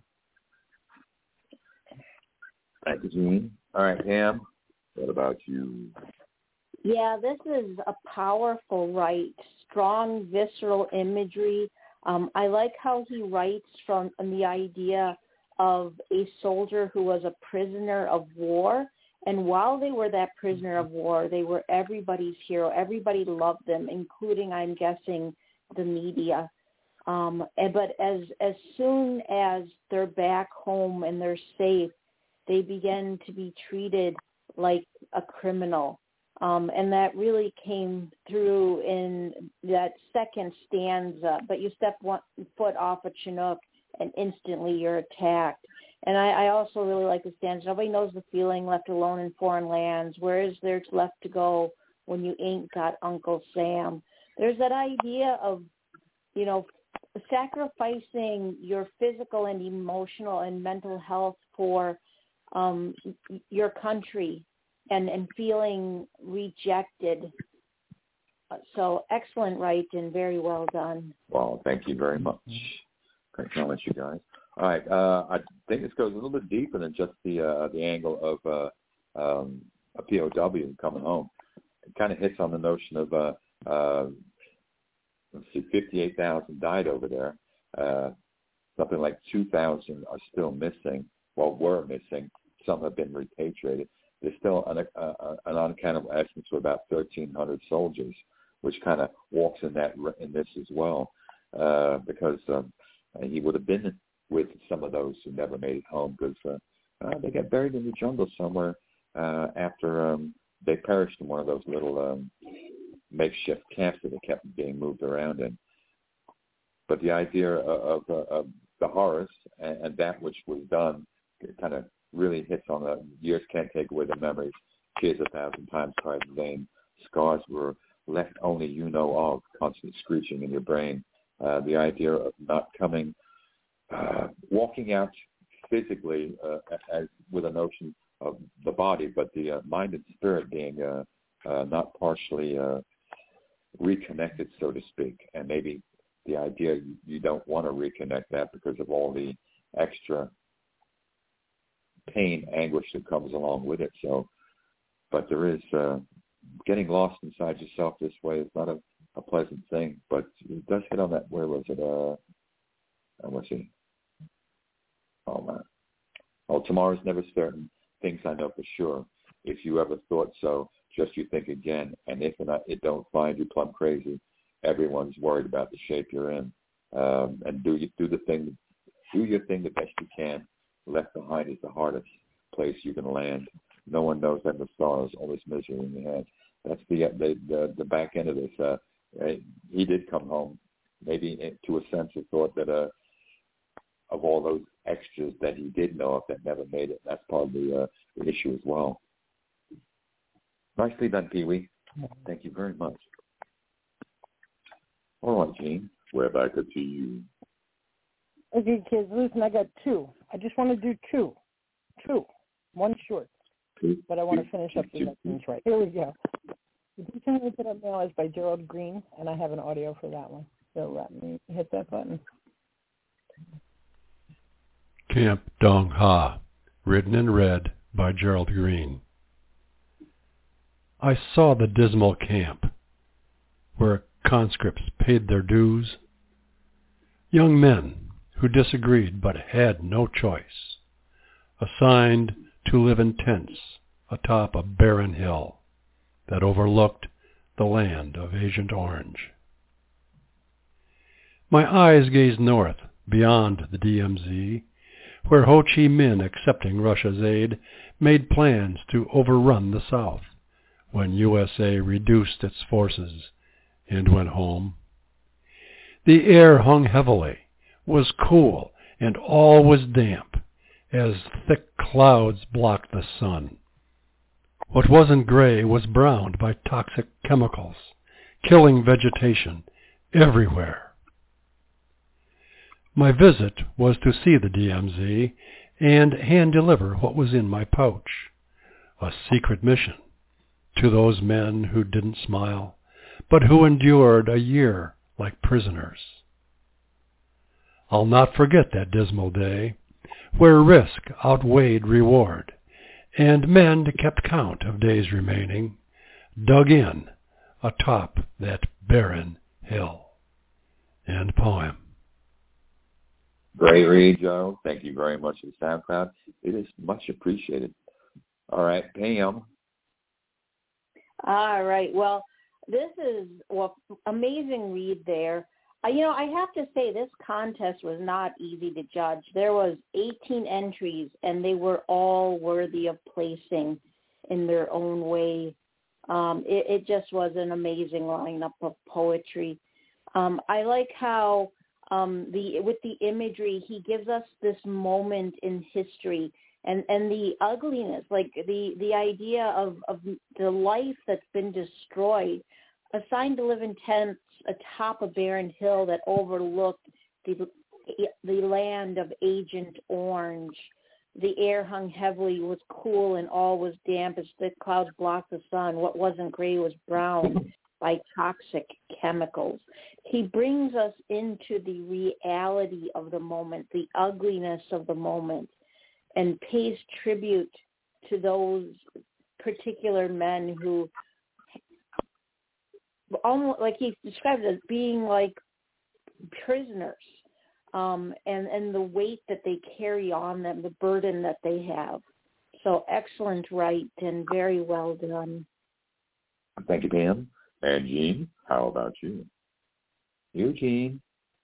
Thank you, Jean. All right, Pam, what about you? Yeah, this is a powerful write, strong, visceral imagery. I like how he writes from the idea of a soldier who was a prisoner of war. And while they were that prisoner of war, they were everybody's hero. Everybody loved them, including, I'm guessing, the media. But as soon as they're back home and they're safe, they begin to be treated like a criminal. And that really came through in that second stanza. But you step one foot off a Chinook and instantly you're attacked. And I also really like the stanza. Nobody knows the feeling, left alone in foreign lands. Where is there left to go when you ain't got Uncle Sam? There's that idea of, sacrificing your physical and emotional and mental health for your country and feeling rejected. So excellent write and very well done. Well, thank you very much. Great comments, you guys. All right, I think this goes a little bit deeper than just the angle of a POW coming home. It kind of hits on the notion of 58,000 died over there. Something like 2,000 are still missing. Well, were missing. Some have been repatriated. There's still an uncountable estimate of about 1,300 soldiers, which kind of walks in this as well, because he would have been with some of those who never made it home, because they got buried in the jungle somewhere after they perished in one of those little makeshift camps that they kept being moved around in. But the idea of the horrors and that which was done kind of really hits on the years can't take away the memories. Tears 1,000 times cried in vain. Scars were left only you know of, constant screeching in your brain. The idea of not coming, walking out physically as with a notion of the body, but the mind and spirit being not partially reconnected, so to speak. And maybe the idea you don't want to reconnect that because of all the extra pain, anguish that comes along with it. So, but there is getting lost inside yourself this way is not a a pleasant thing. But it does hit on that. Where was it? Let's see. Oh man. Oh, tomorrow's never certain. Things I know for sure. If you ever thought so, just you think again. And if it don't find you plumb crazy, everyone's worried about the shape you're in. And do your thing the best you can. Left behind is the hardest place you can land. No one knows that the stars, all this misery in your head. That's the back end of this. He did come home, maybe to a sense of thought that of all those extras that he did know of that never made it. That's part of the issue as well. Nicely done, Pee-wee. Thank you very much. All right, Gene. We're back to you. Okay, kids, listen, I got two. I just want to do two. One short. But I want to finish up the lessons right. Here we go. The piece I put up now is by Gerald Green, and I have an audio for that one. So let me hit that button. Camp Dong Ha, written and read by Gerald Green. I saw the dismal camp, where conscripts paid their dues. Young men who disagreed but had no choice, assigned to live in tents atop a barren hill that overlooked the land of Agent Orange. My eyes gazed north beyond the DMZ, where Ho Chi Minh, accepting Russia's aid, made plans to overrun the South when USA reduced its forces and went home. The air hung heavily, was cool, and all was damp, as thick clouds blocked the sun. What wasn't gray was browned by toxic chemicals, killing vegetation everywhere. My visit was to see the DMZ and hand-deliver what was in my pouch, a secret mission to those men who didn't smile, but who endured a year like prisoners. I'll not forget that dismal day, where risk outweighed reward, and men kept count of days remaining, dug in atop that barren hill. End poem. Great read, Joe. Thank you very much for the SoundCloud. It is much appreciated. All right, Pam. All right. Well, this is amazing read there. I have to say this contest was not easy to judge. There was 18 entries, and they were all worthy of placing in their own way. It just was an amazing lineup of poetry. I like how with the imagery, he gives us this moment in history and the ugliness, like the idea of the life that's been destroyed, assigned to live in tents atop a barren hill that overlooked the land of Agent Orange. The air hung heavily, was cool, and all was damp as thick clouds blocked the sun. What wasn't gray was brown by toxic chemicals. He brings us into the reality of the moment, the ugliness of the moment, and pays tribute to those particular men who, almost like he described as being like prisoners, and the weight that they carry on them, the burden that they have. So excellent write and very well done. Thank you, Pam. And Gene, how about you? Eugene.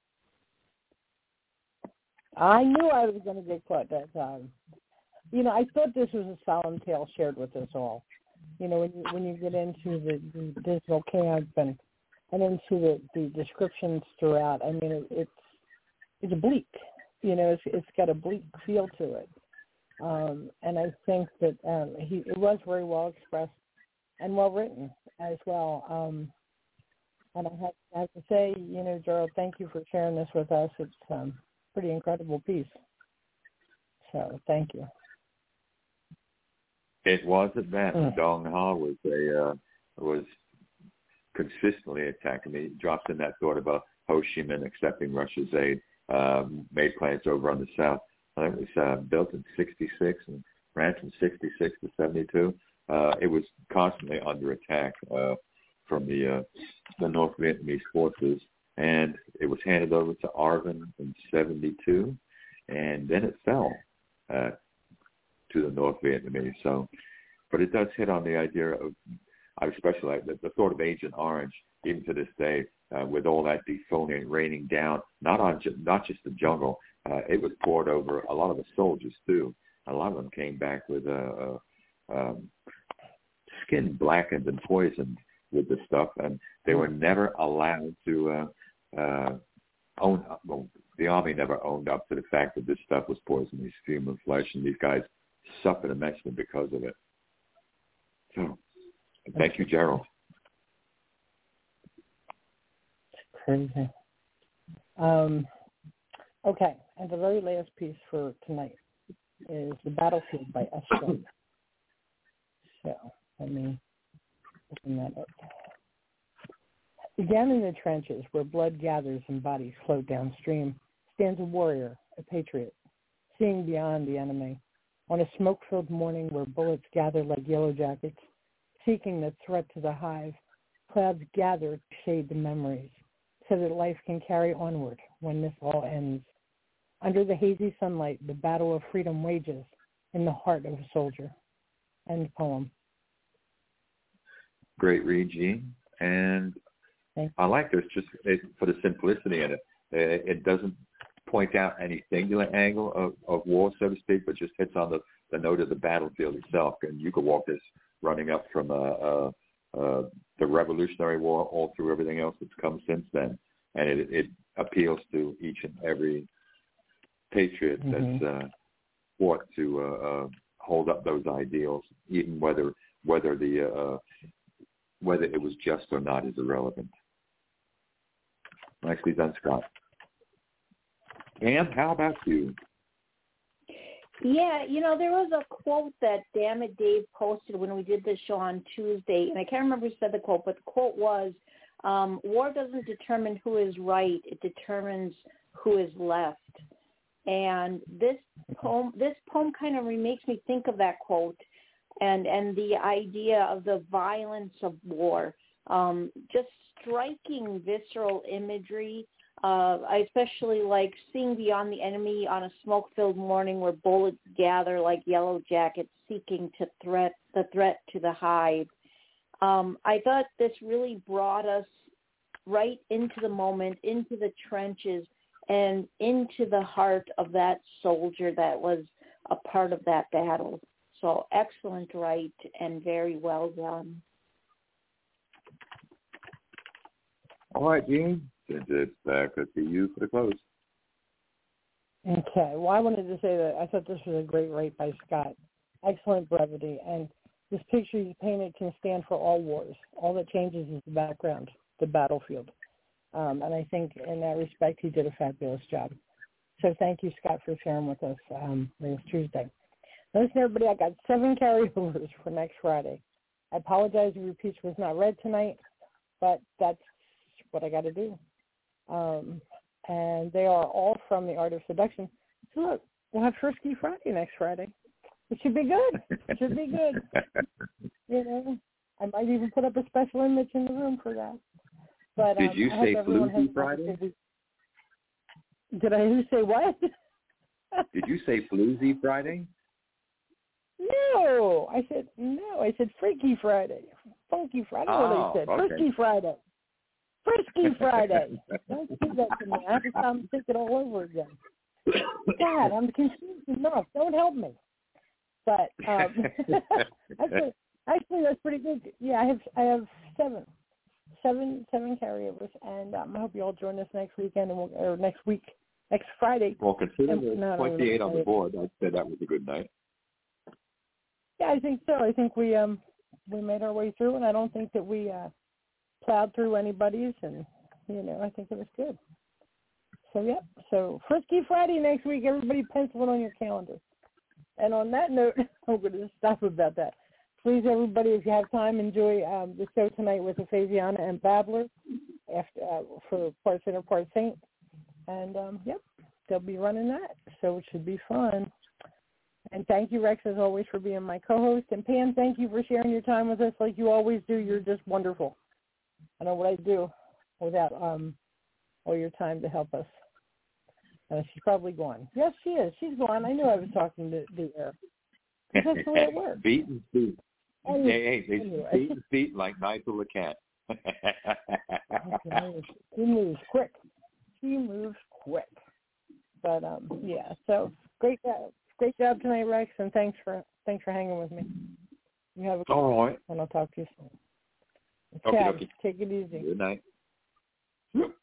I knew I was going to get caught that time. I thought this was a solemn tale shared with us all. When you get into the dismal camp and into the descriptions throughout, I mean, it's bleak. It's got a bleak feel to it. And I think that it was very well expressed and well written as well. And I have to say, Gerald, thank you for sharing this with us. It's a pretty incredible piece. So thank you. It wasn't that. Dong Ha was consistently attacking me. Drops in that thought about Ho Chi Minh accepting Russia's aid, made plans over on the South. It was built in 66 and ran from 66 to 72. It was constantly under attack. from the North Vietnamese forces, and it was handed over to ARVN in 1972, and then it fell to the North Vietnamese. So, but it does hit on the idea of, I especially like the thought of Agent Orange, even to this day, with all that defoliant raining down, not just the jungle. It was poured over a lot of the soldiers too. A lot of them came back with skin blackened and poisoned with the stuff, and they were never allowed to own up. Well, the Army never owned up to the fact that this stuff was poisonous human flesh, and these guys suffered immensely because of it. So, thank you, Gerald. Crazy. Okay, and the very last piece for tonight is The Battlefield by S. Stone. So, let me open that up. Down in the trenches where blood gathers and bodies float downstream stands a warrior, a patriot, seeing beyond the enemy. On a smoke-filled morning where bullets gather like yellow jackets, seeking the threat to the hive, clouds gather to shade the memories so that life can carry onward when this all ends. Under the hazy sunlight, the battle of freedom wages in the heart of a soldier. End poem. Great read, Gene. And I like this just for the simplicity in it. It doesn't point out any singular angle of war, so to speak, but just hits on the note of the battlefield itself. And you could walk this running up from the Revolutionary War all through everything else that's come since then. And it appeals to each and every patriot that's fought to hold up those ideals, even whether it was just or not is irrelevant. Nicely done, Scott. Pam, how about you? Yeah, there was a quote that Damn It Dave posted when we did this show on Tuesday, and I can't remember who said the quote, but the quote was, war doesn't determine who is right, it determines who is left. And this poem kind of makes me think of that quote and the idea of the violence of war, just striking visceral imagery. I especially like seeing beyond the enemy on a smoke-filled morning where bullets gather like yellow jackets seeking the threat to the hive. I thought this really brought us right into the moment, into the trenches, and into the heart of that soldier that was a part of that battle. So excellent write and very well done. All right, Gene. It's good to you for the close. Okay. Well, I wanted to say that I thought this was a great write by Scott. Excellent brevity. And this picture you painted can stand for all wars. All that changes is the background, the battlefield. And I think in that respect, he did a fabulous job. So thank you, Scott, for sharing with us last Tuesday. Listen, everybody, I got 7 carryovers for next Friday. I apologize if your piece was not read tonight, but that's what I got to do. And they are all from The Art of Seduction. So look, we'll have Frisky Friday next Friday. It should be good. It should be good. I might even put up a special image in the room for that. But did you say Floozy Friday? Did I say what? Did you say Floozy Friday? No, I said Freaky Friday, Funky Friday. What I said, okay. Frisky Friday, Frisky Friday. Don't do that to me. I have to stop and think it all over again. God, I'm confused enough. Don't help me. But actually, that's pretty good. Yeah, I have seven carryovers, and I hope you all join us next weekend or next Friday. Well, considering there's 28 on the board, I'd say that was a good night. Yeah, I think so. I think we made our way through, and I don't think that we plowed through anybody's, and I think it was good. So yep. So Frisky Friday next week. Everybody pencil it on your calendar. And on that note, I'm going to stop about that. Please, everybody, if you have time, enjoy the show tonight with Ephaesiana and Babbler for Part Sinner, Part Saint. And, they'll be running that, so it should be fun. And thank you, Rex, as always, for being my co-host. And Pam, thank you for sharing your time with us like you always do. You're just wonderful. I know what I'd do without all your time to help us. She's probably gone. Yes, she is. She's gone. I knew I was talking to the air. That's the way it works. Beat and feet. Anyway, They beat and feet like Nigel the cat. She moves quick. But yeah. So great job tonight, Rex, and thanks for hanging with me. You have a good all right, and I'll talk to you soon. Okay. Take it easy. Good night.